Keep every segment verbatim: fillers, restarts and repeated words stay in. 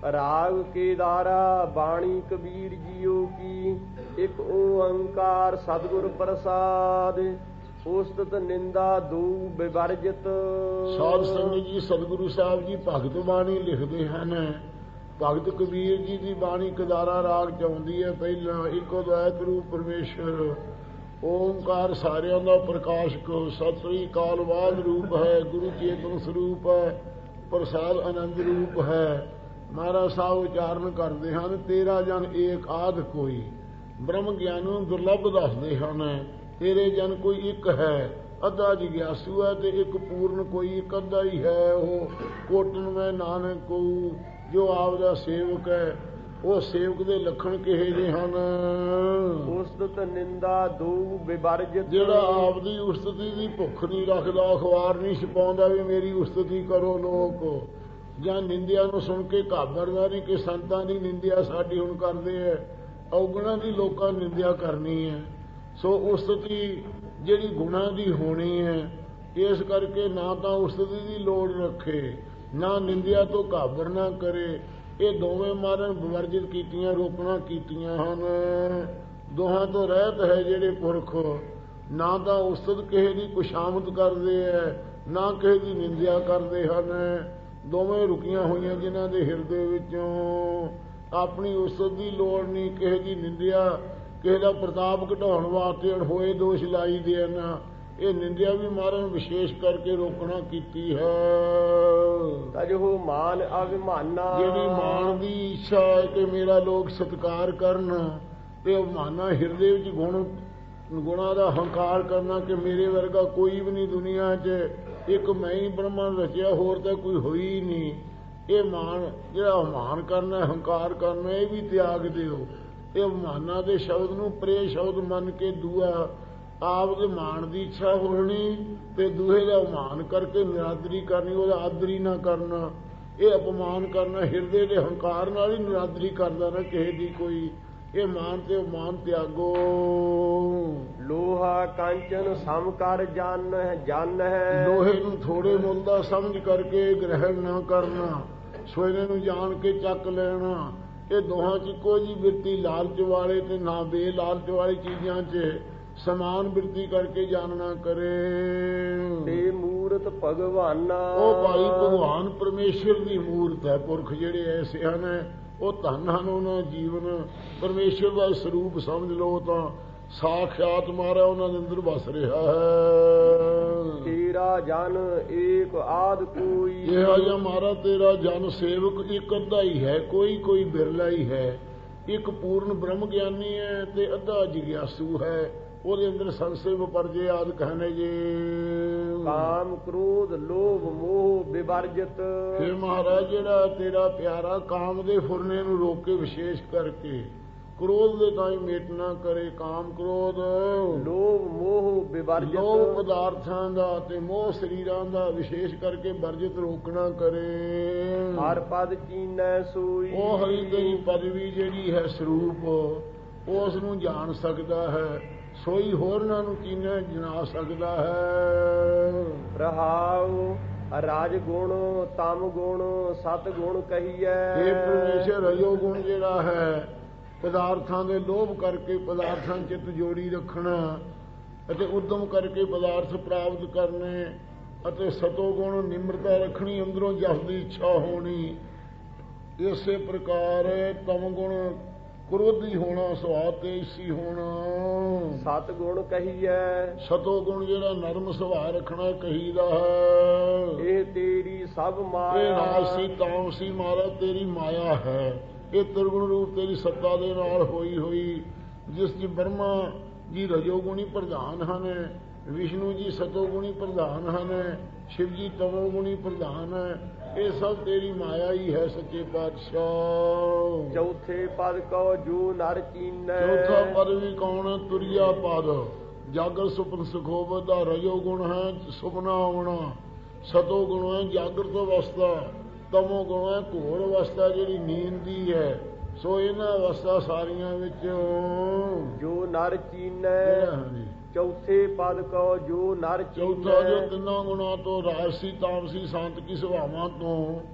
राग केदारा बाणी कबीर जियो की। एक ओंकार सतगुर प्रसाद उस्तत निंदा दो विवर्जित। साध संगत जी सतगुरु साहब जी भगत बाणी लिखते हैं। भगत कबीर जी की बाणी केदारा राग च आउंदी है। पहला इको द्वैत रूप परमेश्वर ओंकार सारियां दा प्रकाशक सतरी कालवाद रूप है। गुरु चेतन स्वरूप है। प्रसाद आनंद रूप है। महाराज साहब उचारण करते हैं तेरा जन एक आध कोई। ब्रह्म ज्ञान नूं दुर्लभ दसदे हैं। तेरे जन कोई एक है अद्धा जिग्यासु है ते एक पूर्ण कोई एक अद्धा ही है। वो कोटन में नानक को जो आपदा सेवक है वो सेवक दे लखण किहे जे हन। उस्तत निंदा दो विवर्जित। जेड़ा आपदी उस्तति दी भुख नहीं रखदा अखबार नहीं छपाउंदा भी मेरी उस्तति करो लोग ਜਾਂ ਨਿੰਦਿਆ ਨੂੰ ਸੁਣ ਕੇ ਘਾਬਰਦਾ ਨਹੀਂ ਕਿ ਸੰਤਾਂ ਦੀ ਨਿੰਦਿਆ ਸਾਡੀ ਹੁਣ ਕਰਦੇ ਹੈ। ਔਗੁਣਾਂ ਦੀ ਲੋਕਾਂ ਨਿੰਦਿਆ ਕਰਨੀ ਹੈ। ਸੋ ਉਸਤਤੀ ਜਿਹੜੀ ਗੁਣਾਂ ਦੀ ਹੋਣੀ ਹੈ ਇਸ ਕਰਕੇ ਨਾ ਤਾਂ ਉਸਤਤੀ ਦੀ ਲੋੜ ਰੱਖੇ ਨਾ ਨਿੰਦਿਆ ਤੋਂ ਘਾਬਰ ਨਾ ਕਰੇ। ਇਹ ਦੋਵੇਂ ਮਾਰਨ ਵਿਵਰਜਿਤ ਕੀਤੀਆਂ ਰੋਕਣਾ ਕੀਤੀਆਂ ਹਨ। ਦੋਹਾਂ ਤੋਂ ਰਹਿਤ ਹੈ ਜਿਹੜੇ ਪੁਰਖ ਨਾ ਤਾਂ ਉਸਤਤ ਕਿਸੇ ਦੀ ਕੁਸ਼ਾਮਦ ਕਰਦੇ ਹੈ ਨਾ ਕਿਸੇ ਦੀ ਨਿੰਦਿਆ ਕਰਦੇ ਹਨ। ਦੋਵੇਂ ਰੁਕੀਆਂ ਹੋਈਆਂ ਜਿਨ੍ਹਾਂ ਦੇ ਹਿਰਦੇ ਵਿੱਚੋਂ ਆਪਣੀ ਉਸਤਤ ਦੀ ਲੋੜ ਨਹੀਂ ਕਿਸੇ ਦੀ ਨਿੰਦਿਆ ਕਿਸੇ ਦਾ ਪ੍ਰਤਾਪ ਘਟਾਉਣ ਵਾਸਤੇ ਹੋਏ ਦੋਸ਼ ਲਾਈ ਦੇਣ। ਇਹ ਨਿੰਦਿਆ ਵੀ ਮਾਰਨ ਵਿਸ਼ੇਸ਼ ਕਰਕੇ ਰੋਕਣਾ ਕੀਤੀ ਹੈ। ਤਜੋ ਮਾਨ ਅਭਿਮਾਨਾ ਜਿਹੜੀ ਮਾਨ ਦੀ ਇੱਛਾ ਹੈ ਕਿ ਮੇਰਾ ਲੋਕ ਸਤਿਕਾਰ ਕਰਨ ਤੇ ਅਭਿਮਾਨਾ ਹਿਰਦੇ ਵਿੱਚ ਗੁਣ ਗੁਣਾਂ ਦਾ ਹੰਕਾਰ ਕਰਨਾ ਕਿ ਮੇਰੇ ਵਰਗਾ ਕੋਈ ਵੀ ਨਹੀਂ ਦੁਨੀਆ 'ਚ ਇੱਕ ਮੈਂ ਹੀ ਬ੍ਰਹਮਣ ਰਚਿਆ ਹੋਰ ਤਾਂ ਕੋਈ ਹੋਈ ਹੀ ਨਹੀਂ। ਇਹ ਮਾਨ ਜਿਹੜਾ ਅਭਿਮਾਨ ਕਰਨਾ ਹੰਕਾਰ ਕਰਨਾ ਇਹ ਵੀ ਤਿਆਗ ਦਿਓ। ਇਹ ਅਭਿਮਾਨਾਂ ਦੇ ਸ਼ਬਦ ਨੂੰ ਪ੍ਰੇ ਸ਼ਬਦ ਮੰਨ ਕੇ ਦੂਆ ਆਪ ਦੇ ਮਾਣ ਦੀ ਇੱਛਾ ਹੋਣੀ ਤੇ ਦੂਹੇ ਦਾ ਅਭਿਮਾਨ ਕਰਕੇ ਨਿਰਾਦਰੀ ਕਰਨੀ ਉਹਦਾ ਆਦਰੀ ਨਾ ਕਰਨਾ। ਇਹ ਅਪਮਾਨ ਕਰਨਾ ਹਿਰਦੇ ਦੇ ਹੰਕਾਰ ਨਾਲ ਹੀ ਨਿਰਾਦਰੀ ਕਰਦਾ ਨਾ ਕਿਸੇ ਦੀ ਕੋਈ। ਇਹ ਮਾਨ ਤੇ ਅਪਮਾਨ ਤਿਆਗੋ। ਲੋਹਾ ਕਾਂਚਨ ਸਮ ਕਰ ਜਨ ਜਨ ਹੈ। ਲੋਹੇ ਨੂੰ ਥੋੜੇ ਮੁੱਲ ਦਾ ਸਮਝ ਕਰਕੇ ਗ੍ਰਹਿਣ ਨਾ ਕਰਨਾ ਸੋਨੇ ਨੂੰ ਜਾਣ ਕੇ ਚੱਕ ਲੈਣਾ। ਇਹ ਦੋਹਾਂ 'ਚ ਇੱਕੋ ਜਿਹੀ ਬਿਰਤੀ ਲਾਲਚ ਵਾਲੇ ਤੇ ਨਾ ਬੇਲਾਲਚ ਵਾਲੀ ਚੀਜ਼ਾਂ 'ਚ ਸਮਾਨ ਬਿਰਤੀ ਕਰਕੇ ਜਾਣਨਾ ਕਰੇ। ਤੇ ਮੂਰਤ ਭਗਵਾਨਾ ਉਹ ਭਾਈ ਭਗਵਾਨ ਪਰਮੇਸ਼ਰ ਦੀ ਮੂਰਤ ਹੈ। ਪੁਰਖ ਜਿਹੜੇ ਐਸੇ ਹਨ ਉਹ ਧਨ ਹਨ। ਉਹਨਾਂ ਜੀਵਨ ਪਰਮੇਸ਼ਰ ਦਾ ਸਰੂਪ ਸਮਝ ਲਓ ਤਾਂ ਸਾਖਿਆਤ ਮਾਰਾ ਉਹਨਾਂ ਦੇ ਅੰਦਰ ਵਸ ਰਿਹਾ ਹੈ। ਤੇਰਾ ਜਨ ਏਕ ਆਦ ਕੋਈ ਇਹ ਆਇਆ ਮਾਰਾ ਤੇਰਾ ਜਨ ਸੇਵਕ ਇੱਕ ਅੱਧਾ ਹੀ ਹੈ ਕੋਈ ਕੋਈ ਬਿਰਲਾ ਹੀ ਹੈ। ਇੱਕ ਪੂਰਨ ਬ੍ਰਹਮ ਗਿਆਨੀ ਹੈ ਤੇ ਅੱਧਾ ਜਿਗਿਆਸੂ ਹੈ। ਉਹਦੇ ਅੰਦਰ ਸੰਸੇ ਵਿਪਰਜੇ ਆਦਿ ਕਹਿੰਦੇ ਜੇ ਕਾਮ ਕ੍ਰੋਧ ਲੋਭ ਮੋਹ ਵਿਵਰਜਿਤ। ਫਿਰ ਮਹਾਰਾਜ ਜਿਹੜਾ ਤੇਰਾ ਪਿਆਰਾ ਕਾਮ ਦੇ ਫੁਰਨੇ ਨੂੰ ਰੋਕ ਕੇ ਵਿਸ਼ੇਸ਼ ਕਰਕੇ ਕ੍ਰੋਧ ਦੇ ਤਾਂ ਹੀ ਮੇਟ ਨਾ ਕਰੇ। ਕਾਮ ਕ੍ਰੋਧ ਲੋਭ ਮੋਹ ਵਿਵਰਜਿਤ। ਲੋਭ ਪਦਾਰਥਾਂ ਦਾ ਤੇ ਮੋਹ ਸਰੀਰਾਂ ਦਾ ਵਿਸ਼ੇਸ਼ ਕਰਕੇ ਵਰਜਿਤ ਰੋਕਣਾ ਕਰੇ। ਹਰ ਪਦ ਚੀਨੈ ਸੋਈ ਉਹ ਹਰੀ ਦੀ ਪਦਵੀ ਜਿਹੜੀ ਹੈ ਸਰੂਪ ਉਸ ਨੂੰ ਜਾਣ ਸਕਦਾ ਹੈ ਸੋਈ ਹੋਰਨਾਂ ਨੂੰ ਚੀਨੈ ਜਣਾ ਸਕਦਾ ਹੈ। ਰਹਾਉ ਰਾਜ ਗੁਣ ਤਮ ਗੁਣ ਸਤ ਗੁਣ ਕਹੀਐ। ਇਹ ਪਰਮੇਸ਼ਰ ਰਜੋ ਗੁਣ ਜਿਹੜਾ ਹੈ ਪਦਾਰਥਾਂ ਦੇ ਲੋਭ ਕਰਕੇ ਪਦਾਰਥਾਂ ਚਿੱਤ ਜੋੜੀ ਰੱਖਣਾ ਅਤੇ ਉਦਮ ਕਰਕੇ ਪਦਾਰਥ ਪ੍ਰਾਪਤ ਕਰਨੇ ਅਤੇ ਸਤੋ ਗੁਣ ਨਿਮਰਤਾ ਰੱਖਣੀ ਅੰਦਰੋਂ ਜਸ ਦੀ ਇੱਛਾ ਹੋਣੀ। ਇਸੇ ਪ੍ਰਕਾਰ ਤਮ ਗੁਣ ਕ੍ਰੋਧੀ ਹੋਣਾ ਸੁਭਾਅ ਤੇਜਸੀ ਹੋਣਾ। ਸਤ ਗੁਣ ਕਹੀਐ ਸਤੋ ਗੁਣ ਜਿਹੜਾ ਨਰਮ ਸੁਭਾਅ ਰੱਖਣਾ ਕਹੀਦਾ ਹੈ। ਇਹ ਤੇਰੀ ਸਭ ਮਾਇਆ ਇਹ ਰਾਜਸੀ ਤਾਮਸੀ ਮਾਰਾ ਤੇਰੀ ਮਾਇਆ ਹੈ। ਇਹ ਤਿਰਗੁਣ ਰੂਪ ਤੇਰੀ ਸੱਤਾ ਦੇ ਨਾਲ ਹੋਈ ਹੋਈ ਜਿਸ ਚ ਬ੍ਰਹਮਾ ਜੀ ਰਜੋਗੁਣੀ ਪ੍ਰਧਾਨ ਹਨ ਵਿਸ਼ਨੂੰ ਜੀ ਸਤੋਗੁਣੀ ਪ੍ਰਧਾਨ ਹਨ ਸ਼ਿਵ ਜੀ ਤਮੋਗੁਣੀ ਪ੍ਰਧਾਨ ਹੈ। ਇਹ ਸਭ ਤੇਰੀ ਮਾਇਆ ਹੀ ਹੈ ਸੱਚੇ ਪਾਤਸ਼ਾਹ। ਚੌਥੇ ਪਦ ਕਉ ਜੋ ਨਰ ਚੀਨੈ। ਚੌਥਾ ਪਦ ਵੀ ਕੌਣ ਤੁਰਿਆ ਪਦ ਜਾਗਰ ਸੁਪਨ ਸੁਖੋਬਤ ਦਾ ਰਜੋ ਗੁਣ ਹੈ ਸੁਪਨਾ ਆਉਣਾ। ਸਤੋ ਗੁਣ ਹੈ ਜਾਗਰਤ ਅਵਸਥਾ। ਤਮੋ ਗੁਣ ਹੈ ਘੋਰ ਅਵਸਥਾ ਜਿਹੜੀ ਨੀਂਦ ਦੀ ਹੈ। ਸੋ ਇਹਨਾਂ ਅਵਸਥਾ ਸਾਰੀਆਂ ਵਿੱਚ ਜੋ ਨਰ ਚੀਨੈ। ਚੌਥੇ ਪਦ ਕਉ ਜੋ ਨਰ ਚੀਨੈ। ਚੌਥਾ ਜੋ ਤਿੰਨਾਂ ਗੁਣਾਂ ਤੋਂ ਰਾਜਸੀ ਤਾਮਸੀ ਸੰਤ ਕੀ ਸੁਭਾਵਾਂ ਤੋਂ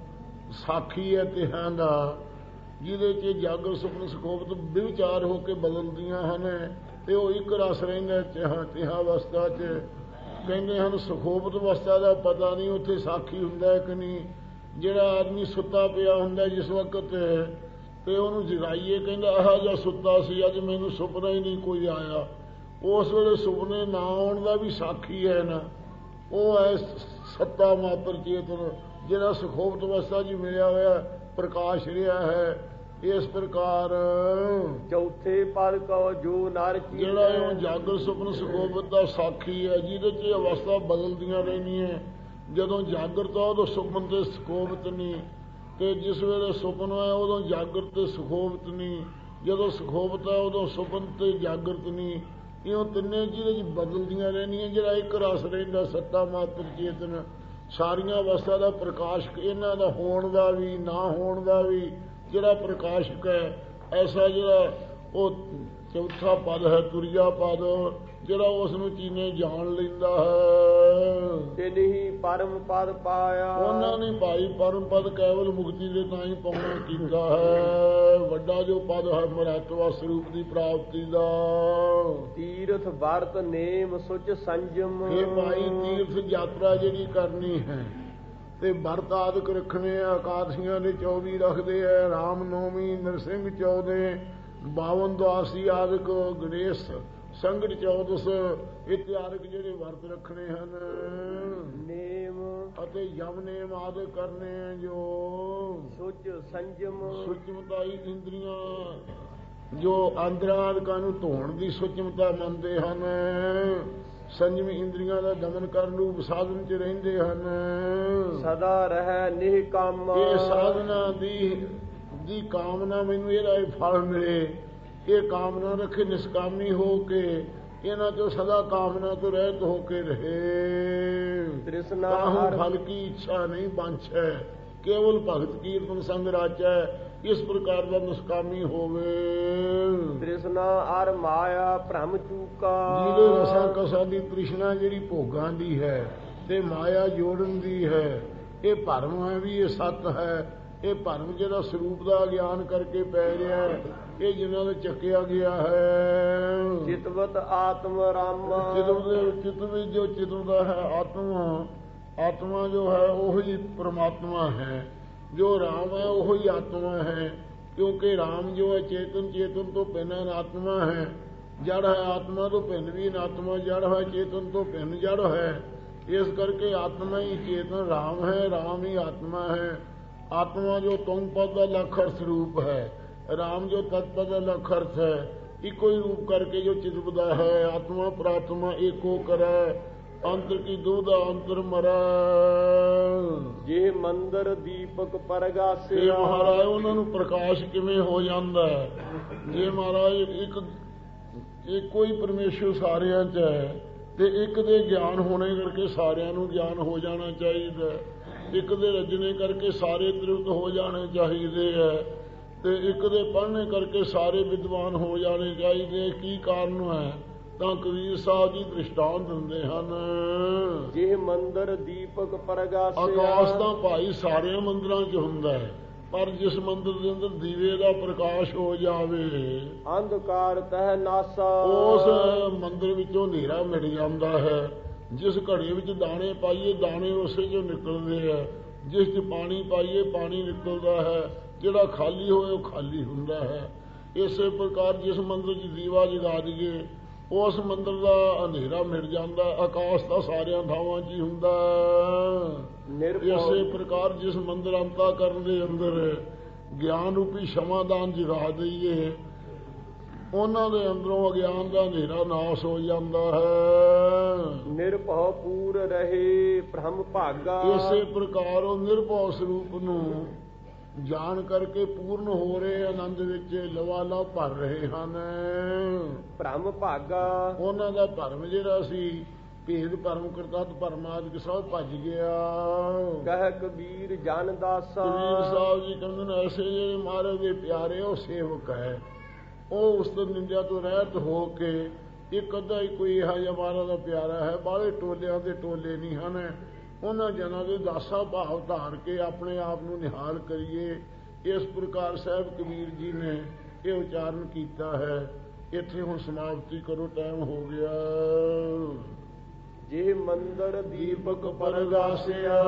ਸਾਖੀ ਹੈ ਤਿਹਾਂ ਦਾ, ਜਿਹਦੇ 'ਚ ਜਾਗਰ ਸੁਪਨ ਸੁਖੋਪਤ ਵਿਵਚਾਰ ਹੋ ਕੇ ਬਦਲਦੀਆਂ ਹਨ, ਤੇ ਉਹ ਇੱਕ ਰਸ ਰਹਿੰਦਾ ਤਿਹਾਂ ਤਿਹਾਂ ਅਵਸਥਾ 'ਚ। ਕਹਿੰਦੇ ਹਨ ਸੁਖੋਪਤ ਅਵਸਥਾ ਦਾ ਪਤਾ ਨਹੀਂ ਉੱਥੇ ਸਾਖੀ ਹੁੰਦਾ ਕਿ ਨਹੀਂ। ਜਿਹੜਾ ਆਦਮੀ ਸੁੱਤਾ ਪਿਆ ਹੁੰਦਾ ਜਿਸ ਵਕਤ, ਤੇ ਉਹਨੂੰ ਜਗਾਈਏ, ਕਹਿੰਦਾ ਆਹ ਜਿਹਾ ਸੁੱਤਾ ਸੀ, ਅੱਜ ਮੈਨੂੰ ਸੁਪਨਾ ਹੀ ਨਹੀਂ ਕੋਈ ਆਇਆ। ਉਸ ਵੇਲੇ ਸੁਪਨੇ ਨਾ ਆਉਣ ਦਾ ਵੀ ਸਾਖੀ ਹੈ ਨਾ, ਉਹ ਹੈ ਸੱਤਾ ਮਾਤਰ ਚੇਤਨ, ਜਿਹੜਾ ਸੁਖੋਪਤ ਅਵਸਥਾ 'ਚ ਮਿਲਿਆ ਹੋਇਆ ਪ੍ਰਕਾਸ਼ ਰਿਹਾ ਹੈ। ਇਸ ਪ੍ਰਕਾਰ ਚੌਥੇ ਪਦ ਕਉ ਜੋ ਨਰ ਚੀਤ, ਜਿਹੜਾ ਉਹ ਜਾਗਰ ਸੁਪਨ ਸੁਖੋਪਤ ਦਾ ਸਾਖੀ ਹੈ, ਜਿਹਦੇ 'ਚ ਅਵਸਥਾ ਬਦਲਦੀਆਂ ਰਹਿੰਦੀਆਂ। ਜਦੋਂ ਜਾਗਰਤ ਆ ਉਦੋਂ ਸੁਪਨ ਤੇ ਸੁਖੋਪਤ ਨਹੀਂ, ਤੇ ਜਿਸ ਵੇਲੇ ਸੁਪਨ ਹੈ ਉਦੋਂ ਜਾਗਰਤ ਤੇ ਸੁਖੋਪਤ ਨਹੀਂ, ਜਦੋਂ ਸੁਖੋਪਤ ਹੈ ਉਦੋਂ ਸੁਪਨ ਤੇ ਜਾਗਰਤ ਨਹੀਂ। ਇਹ ਤਿੰਨੇ ਜਿਹਦੇ 'ਚ ਬਦਲਦੀਆਂ ਰਹਿੰਦੀਆਂ। ਜਿਹੜਾ ਇੱਕ ਰਸ ਰਹਿੰਦਾ ਸੱਤਾ ਮਾਤਰ ਚੇਤਨ, ਸਾਰੀਆਂ ਅਵਸਥਾ ਦਾ ਪ੍ਰਕਾਸ਼ਕ, ਇਹਨਾਂ ਦਾ ਹੋਣ ਦਾ ਵੀ ਨਾ ਹੋਣ ਦਾ ਵੀ ਜਿਹੜਾ ਪ੍ਰਕਾਸ਼ਕ ਹੈ, ਐਸਾ ਜਿਹੜਾ ਉਹ ਚੌਥਾ ਪਦ ਹੈ ਤੁਰਿਆ ਪਦ, ਜਿਹੜਾ ਉਸ ਨੂੰ ਚੀਨੇ ਜਾਣ ਲੈਂਦਾ ਹੈ। ਤਿਨਹੀ ਪਰਮ ਪਦ ਪਾਇਆ, ਉਹਨਾਂ ਨੇ ਭਾਈ ਪਰਮ ਪਦ ਕੇਵਲ ਮੁਕਤੀ ਦੇ ਤਾਂ ਹੀ ਪਾਉਣਾ ਕੀਤਾ ਹੈ। ਵੱਡਾ ਜੋ ਪਦ ਹੈ ਮਹੱਤਵਾ ਸਰੂਪ ਦੀ ਪ੍ਰਾਪਤੀ ਦਾ। ਤੀਰਥ ਵਰਤ ਨੇਮ ਸੁਚ ਸੰਜਮ, ਇਹ ਭਾਈ ਤੀਰਥ ਯਾਤਰਾ ਜਿਹੜੀ ਕਰਨੀ ਹੈ ਤੇ ਵਰਤ ਆਦਿਕ ਰੱਖਣੇ ਆ। ਇਕਾਦਸ਼ੀਆਂ ਦੇ ਚੌਵੀ ਰੱਖਦੇ ਆ, ਰਾਮ ਨੌਮੀ, ਨਰਸਿੰਘ ਚੌਦੇ, ਬਾਵਨ ਦੁਆਸੀ ਆਦਿਕ, ਗਣੇਸ਼ ਸੰਗਤ ਚੌਦਸ ਇਤਿਆਦਿਕ ਜਿਹੜੇ ਵਰਤ ਰੱਖਣੇ ਹਨ। ਨੇਮ ਅਤੇ ਯਮ ਨੇਮ ਆਦਿ ਕਰਨੇ ਆ। ਜੋ ਸੁਚ ਸੰਜਮ, ਸੁਚਮਤਾਈ ਇੰਦਰੀਆਂ, ਜੋ ਆਂਦਰਾਂ ਆਦਿਕਾਂ ਨੂੰ ਧੋਣ ਦੀ ਸੁਚਮਤਾ ਮੰਨਦੇ ਹਨ। ਸੰਜਮ ਇੰਦਰੀਆਂ ਦਾ ਦਮਨ ਕਰਨ ਨੂੰ ਸਾਧਨ 'ਚ ਰਹਿੰਦੇ ਹਨ। ਸਦਾ ਰਹਿ ਨਿਹਕਮ, ਇਹ ਸਾਧਨਾ ਦੀ ਦੀ ਕਾਮਨਾ ਮੈਨੂੰ ਇਹਦਾ ਫਲ ਮਿਲੇ, ਇਹ ਕਾਮਨਾ ਰੱਖੇ ਨਿਸ਼ਕਾਮੀ ਹੋ ਕੇ, ਇਹਨਾਂ ਚੋਂ ਸਦਾ ਕਾਮਨਾ ਤੋਂ ਰਹਿਤ ਹੋ ਕੇ ਰਹੇ। ਤ੍ਰਿਸ਼ਨਾ ਕਾਹੂ ਫਲ ਕੀ ਇੱਛਾ ਨਹੀਂ ਬਾਂਛੈ, ਕੇਵਲ ਭਗਤ ਕੀਰਤਨ ਸੰਗ ਰਾਚੈ, ਇਸ ਪ੍ਰਕਾਰ ਦਾ ਨਿਸ਼ਕਾਮੀ ਹੋਵੇ। ਤ੍ਰਿਸ਼ਨਾ ਅਰ ਮਾਇਆ ਭ੍ਰਮ ਚੂਕਾ, ਜਿਹਦੇ ਰਸਾਂ ਕਸਾਂ ਦੀ ਤ੍ਰਿਸ਼ਨਾ ਜਿਹੜੀ ਭੋਗਾਂ ਦੀ ਹੈ ਤੇ ਮਾਇਆ ਜੋੜਨ ਦੀ ਹੈ, ਇਹ ਭਰਮ ਹੈ ਵੀ ਇਹ ਸੱਤ ਹੈ। ਇਹ ਭਰਮ ਜਿਹੜਾ ਸਰੂਪ ਦਾ ਗਿਆਨ ਕਰਕੇ ਪੈ ਰਿਹਾ ਹੈ, ਇਹ ਜਿਨ੍ਹਾਂ ਦਾ ਚੱਕਿਆ ਗਿਆ ਹੈ। ਚਿਤਵਤ ਆਤਮ ਰਾਮ, ਚਿਤਵ ਚਿਤ ਵਿੱਚ ਜੋ ਚਿਤਵਦਾ ਹੈ ਆਤਮਾ, ਆਤਮਾ ਜੋ ਹੈ ਉਹੀ ਪ੍ਰਮਾਤਮਾ ਹੈ। ਜੋ ਰਾਮ ਹੈ ਉਹੀ ਆਤਮਾ ਹੈ, ਕਿਉਂਕਿ ਰਾਮ ਜੋ ਹੈ ਚੇਤਨ, ਚੇਤਨ ਤੋਂ ਭਿੰਨ ਆਤਮਾ ਹੈ। ਜੜ ਹੈ ਆਤਮਾ ਤੋਂ ਭਿੰਨ ਵੀ ਆਤਮਾ ਜੜ ਹੈ, ਚੇਤਨ ਤੋਂ ਭਿੰਨ ਜੜ ਹੈ। ਇਸ ਕਰਕੇ ਆਤਮਾ ਹੀ ਚੇਤਨ ਰਾਮ ਹੈ, ਰਾਮ ਹੀ ਆਤਮਾ ਹੈ। ਆਤਮਾ ਜੋ ਤੁੰਗ ਪਦ ਦਾ ਲੱਖ ਅਰਥ ਰੂਪ ਹੈ, ਰਾਮ ਜੋ ਤਤਪਦ ਦਾ ਲੱਖ ਅਰਥ ਹੈ। ਇੱਕੋ ਹੀ ਰੂਪ ਕਰਕੇ ਜੋ ਚਿਤਵਦਾ ਹੈ, ਆਤਮਾ ਪ੍ਰਾਤਮਾ ਏਕੋ ਕਰੈ, ਅੰਤਰ ਕੀ ਦੁਬਦਾ ਅੰਤਰ ਮਰੈ। ਜੇ ਮੰਦਰ ਦੀਪਕ ਪਰਗਾਸੇ, ਮਹਾਰਾਜ ਉਹਨਾਂ ਨੂੰ ਪ੍ਰਕਾਸ਼ ਕਿਵੇਂ ਹੋ ਜਾਂਦਾ ਹੈ? ਜੇ ਮਹਾਰਾਜ ਇੱਕ ਇੱਕੋ ਹੀ ਪਰਮੇਸ਼ਰ ਸਾਰਿਆਂ 'ਚ ਹੈ, ਤੇ ਇੱਕ ਦੇ ਗਿਆਨ ਹੋਣੇ ਕਰਕੇ ਸਾਰਿਆਂ ਨੂੰ ਗਿਆਨ ਹੋ ਜਾਣਾ ਚਾਹੀਦਾ, ਇੱਕ ਦੇ ਰਜਣੇ ਕਰਕੇ ਸਾਰੇ ਤ੍ਰਿਪਤ ਹੋ ਜਾਣੇ ਚਾਹੀਦੇ ਹੈ, ਤੇ ਇੱਕ ਦੇ ਪੜ੍ਹਨੇ ਕਰਕੇ ਸਾਰੇ ਵਿਦਵਾਨ ਹੋ ਜਾਣੇ ਚਾਹੀਦੇ। ਕੀ ਕਾਰਨ ਹੈ? ਤਾਂ ਕਬੀਰ ਸਾਹਿਬ ਜੀ ਦ੍ਰਿਸ਼ਟਾਂਤ ਦਿੰਦੇ ਹਨ। ਜੇ ਮੰਦਰ ਦੀਪਕ ਪਰਗਾਸੇ, ਆਕਾਸ਼ ਤਾਂ ਭਾਈ ਸਾਰਿਆਂ ਮੰਦਰਾਂ 'ਚ ਹੁੰਦਾ ਹੈ, ਪਰ ਜਿਸ ਮੰਦਰ ਦੇ ਅੰਦਰ ਦੀਵੇ ਦਾ ਪ੍ਰਕਾਸ਼ ਹੋ ਜਾਵੇ, ਅੰਧਕਾਰ ਤਹਿ ਨਾਸਾ, ਉਸ ਮੰਦਰ ਵਿੱਚੋਂ ਹਨੇਰਾ ਮਿਟ ਜਾਂਦਾ ਹੈ। ਜਿਸ ਘੜੇ ਵਿੱਚ ਦਾਣੇ ਪਾਈਏ ਦਾਣੇ ਉਸੇ 'ਚੋਂ ਨਿਕਲਦੇ ਆ, ਜਿਸ 'ਚ ਪਾਣੀ ਪਾਈਏ ਪਾਣੀ ਨਿਕਲਦਾ ਹੈ, ਜਿਹੜਾ ਖਾਲੀ ਹੋਏ ਉਹ ਖਾਲੀ ਹੁੰਦਾ ਹੈ। ਇਸੇ ਪ੍ਰਕਾਰ ਜਿਸ ਮੰਦਰ 'ਚ ਦੀਵਾ ਜਗਾ ਦਈਏ ਉਸ ਮੰਦਰ ਦਾ ਹਨੇਰਾ ਮਿਟ ਜਾਂਦਾ। ਆਕਾਸ਼ ਤਾਂ ਸਾਰਿਆਂ ਥਾਵਾਂ 'ਚ ਹੀ ਹੁੰਦਾ। ਇਸੇ ਪ੍ਰਕਾਰ ਜਿਸ ਮੰਦਰ ਅੰਤਾ ਕਰਨ ਦੇ ਅੰਦਰ ਗਿਆਨ ਰੂਪੀ ਸਮਾਦਾਨ ਜਗਾ ਦਈਏ, ਉਹਨਾਂ ਦੇ ਅੰਦਰੋਂ ਅਗਿਆਨ ਦਾ ਹਨੇਰਾ ਨਾਸ਼ ਹੋ ਜਾਂਦਾ ਹੈ। ਨਿਰਭਉ ਪੂਰ ਰਹੇ ਭ੍ਰਮ ਭਾਗਾ, ਇਸੇ ਪ੍ਰਕਾਰ ਉਹ ਨਿਰਭਉ ਸਰੂਪ ਨੂੰ ਜਾਣ ਕਰਕੇ ਪੂਰਨ ਹੋ ਰਹੇ ਆਨੰਦ ਵਿੱਚ ਲਵਾਲਾ ਭਰ ਰਹੇ ਹਨ। ਭ੍ਰਮ ਭਾਗਾ, ਉਹਨਾਂ ਦਾ ਭਰਮ ਜਿਹੜਾ ਸੀ ਭੇਦ ਭਰਮ ਕਰਤੱਤ ਭਰਮਾਦਿਕ ਸਭ ਭੱਜ ਗਿਆ। ਕਹਿ ਕਬੀਰ ਜਨ ਦਾਸਾ, ਕਬੀਰ ਸਾਹਿਬ ਜੀ ਕਹਿੰਦੇ ਨੇ ਐਸੇ ਜਿਹੜੇ ਮਹਾਰਾਜ ਦੇ ਪਿਆਰੇ ਉਹ ਸੇਵਕ ਹੈ, ਉਹ ਉਸ ਤੋਂ ਨਿੰਦਿਆ ਤੋਂ ਰਹਿਤ ਹੋ ਕੇ ਇੱਕ ਅੱਧਾ ਹੀ ਕੋਈ ਇਹੋ ਜਿਹਾ ਮਹਾਰਾਜ ਦਾ ਪਿਆਰਾ ਹੈ। ਬਾਹਲੇ ਟੋਲਿਆਂ ਦੇ ਟੋਲੇ ਨਹੀਂ ਹਨ। ਉਹਨਾਂ ਜਨਾਂ ਦੇ ਦਾਸਾ ਭਾਵ ਧਾਰ ਕੇ ਆਪਣੇ ਆਪ ਨੂੰ ਨਿਹਾਲ ਕਰੀਏ। ਇਸ ਪ੍ਰਕਾਰ ਸਾਹਿਬ ਕਬੀਰ ਜੀ ਨੇ ਇਹ ਉਚਾਰਨ ਕੀਤਾ ਹੈ। ਇੱਥੇ ਹੁਣ ਸਮਾਪਤੀ ਕਰੋ, ਟਾਈਮ ਹੋ ਗਿਆ। ਜੇ ਮੰਦਰ ਦੀਪਕ ਪਰਗਾਸਿਆ,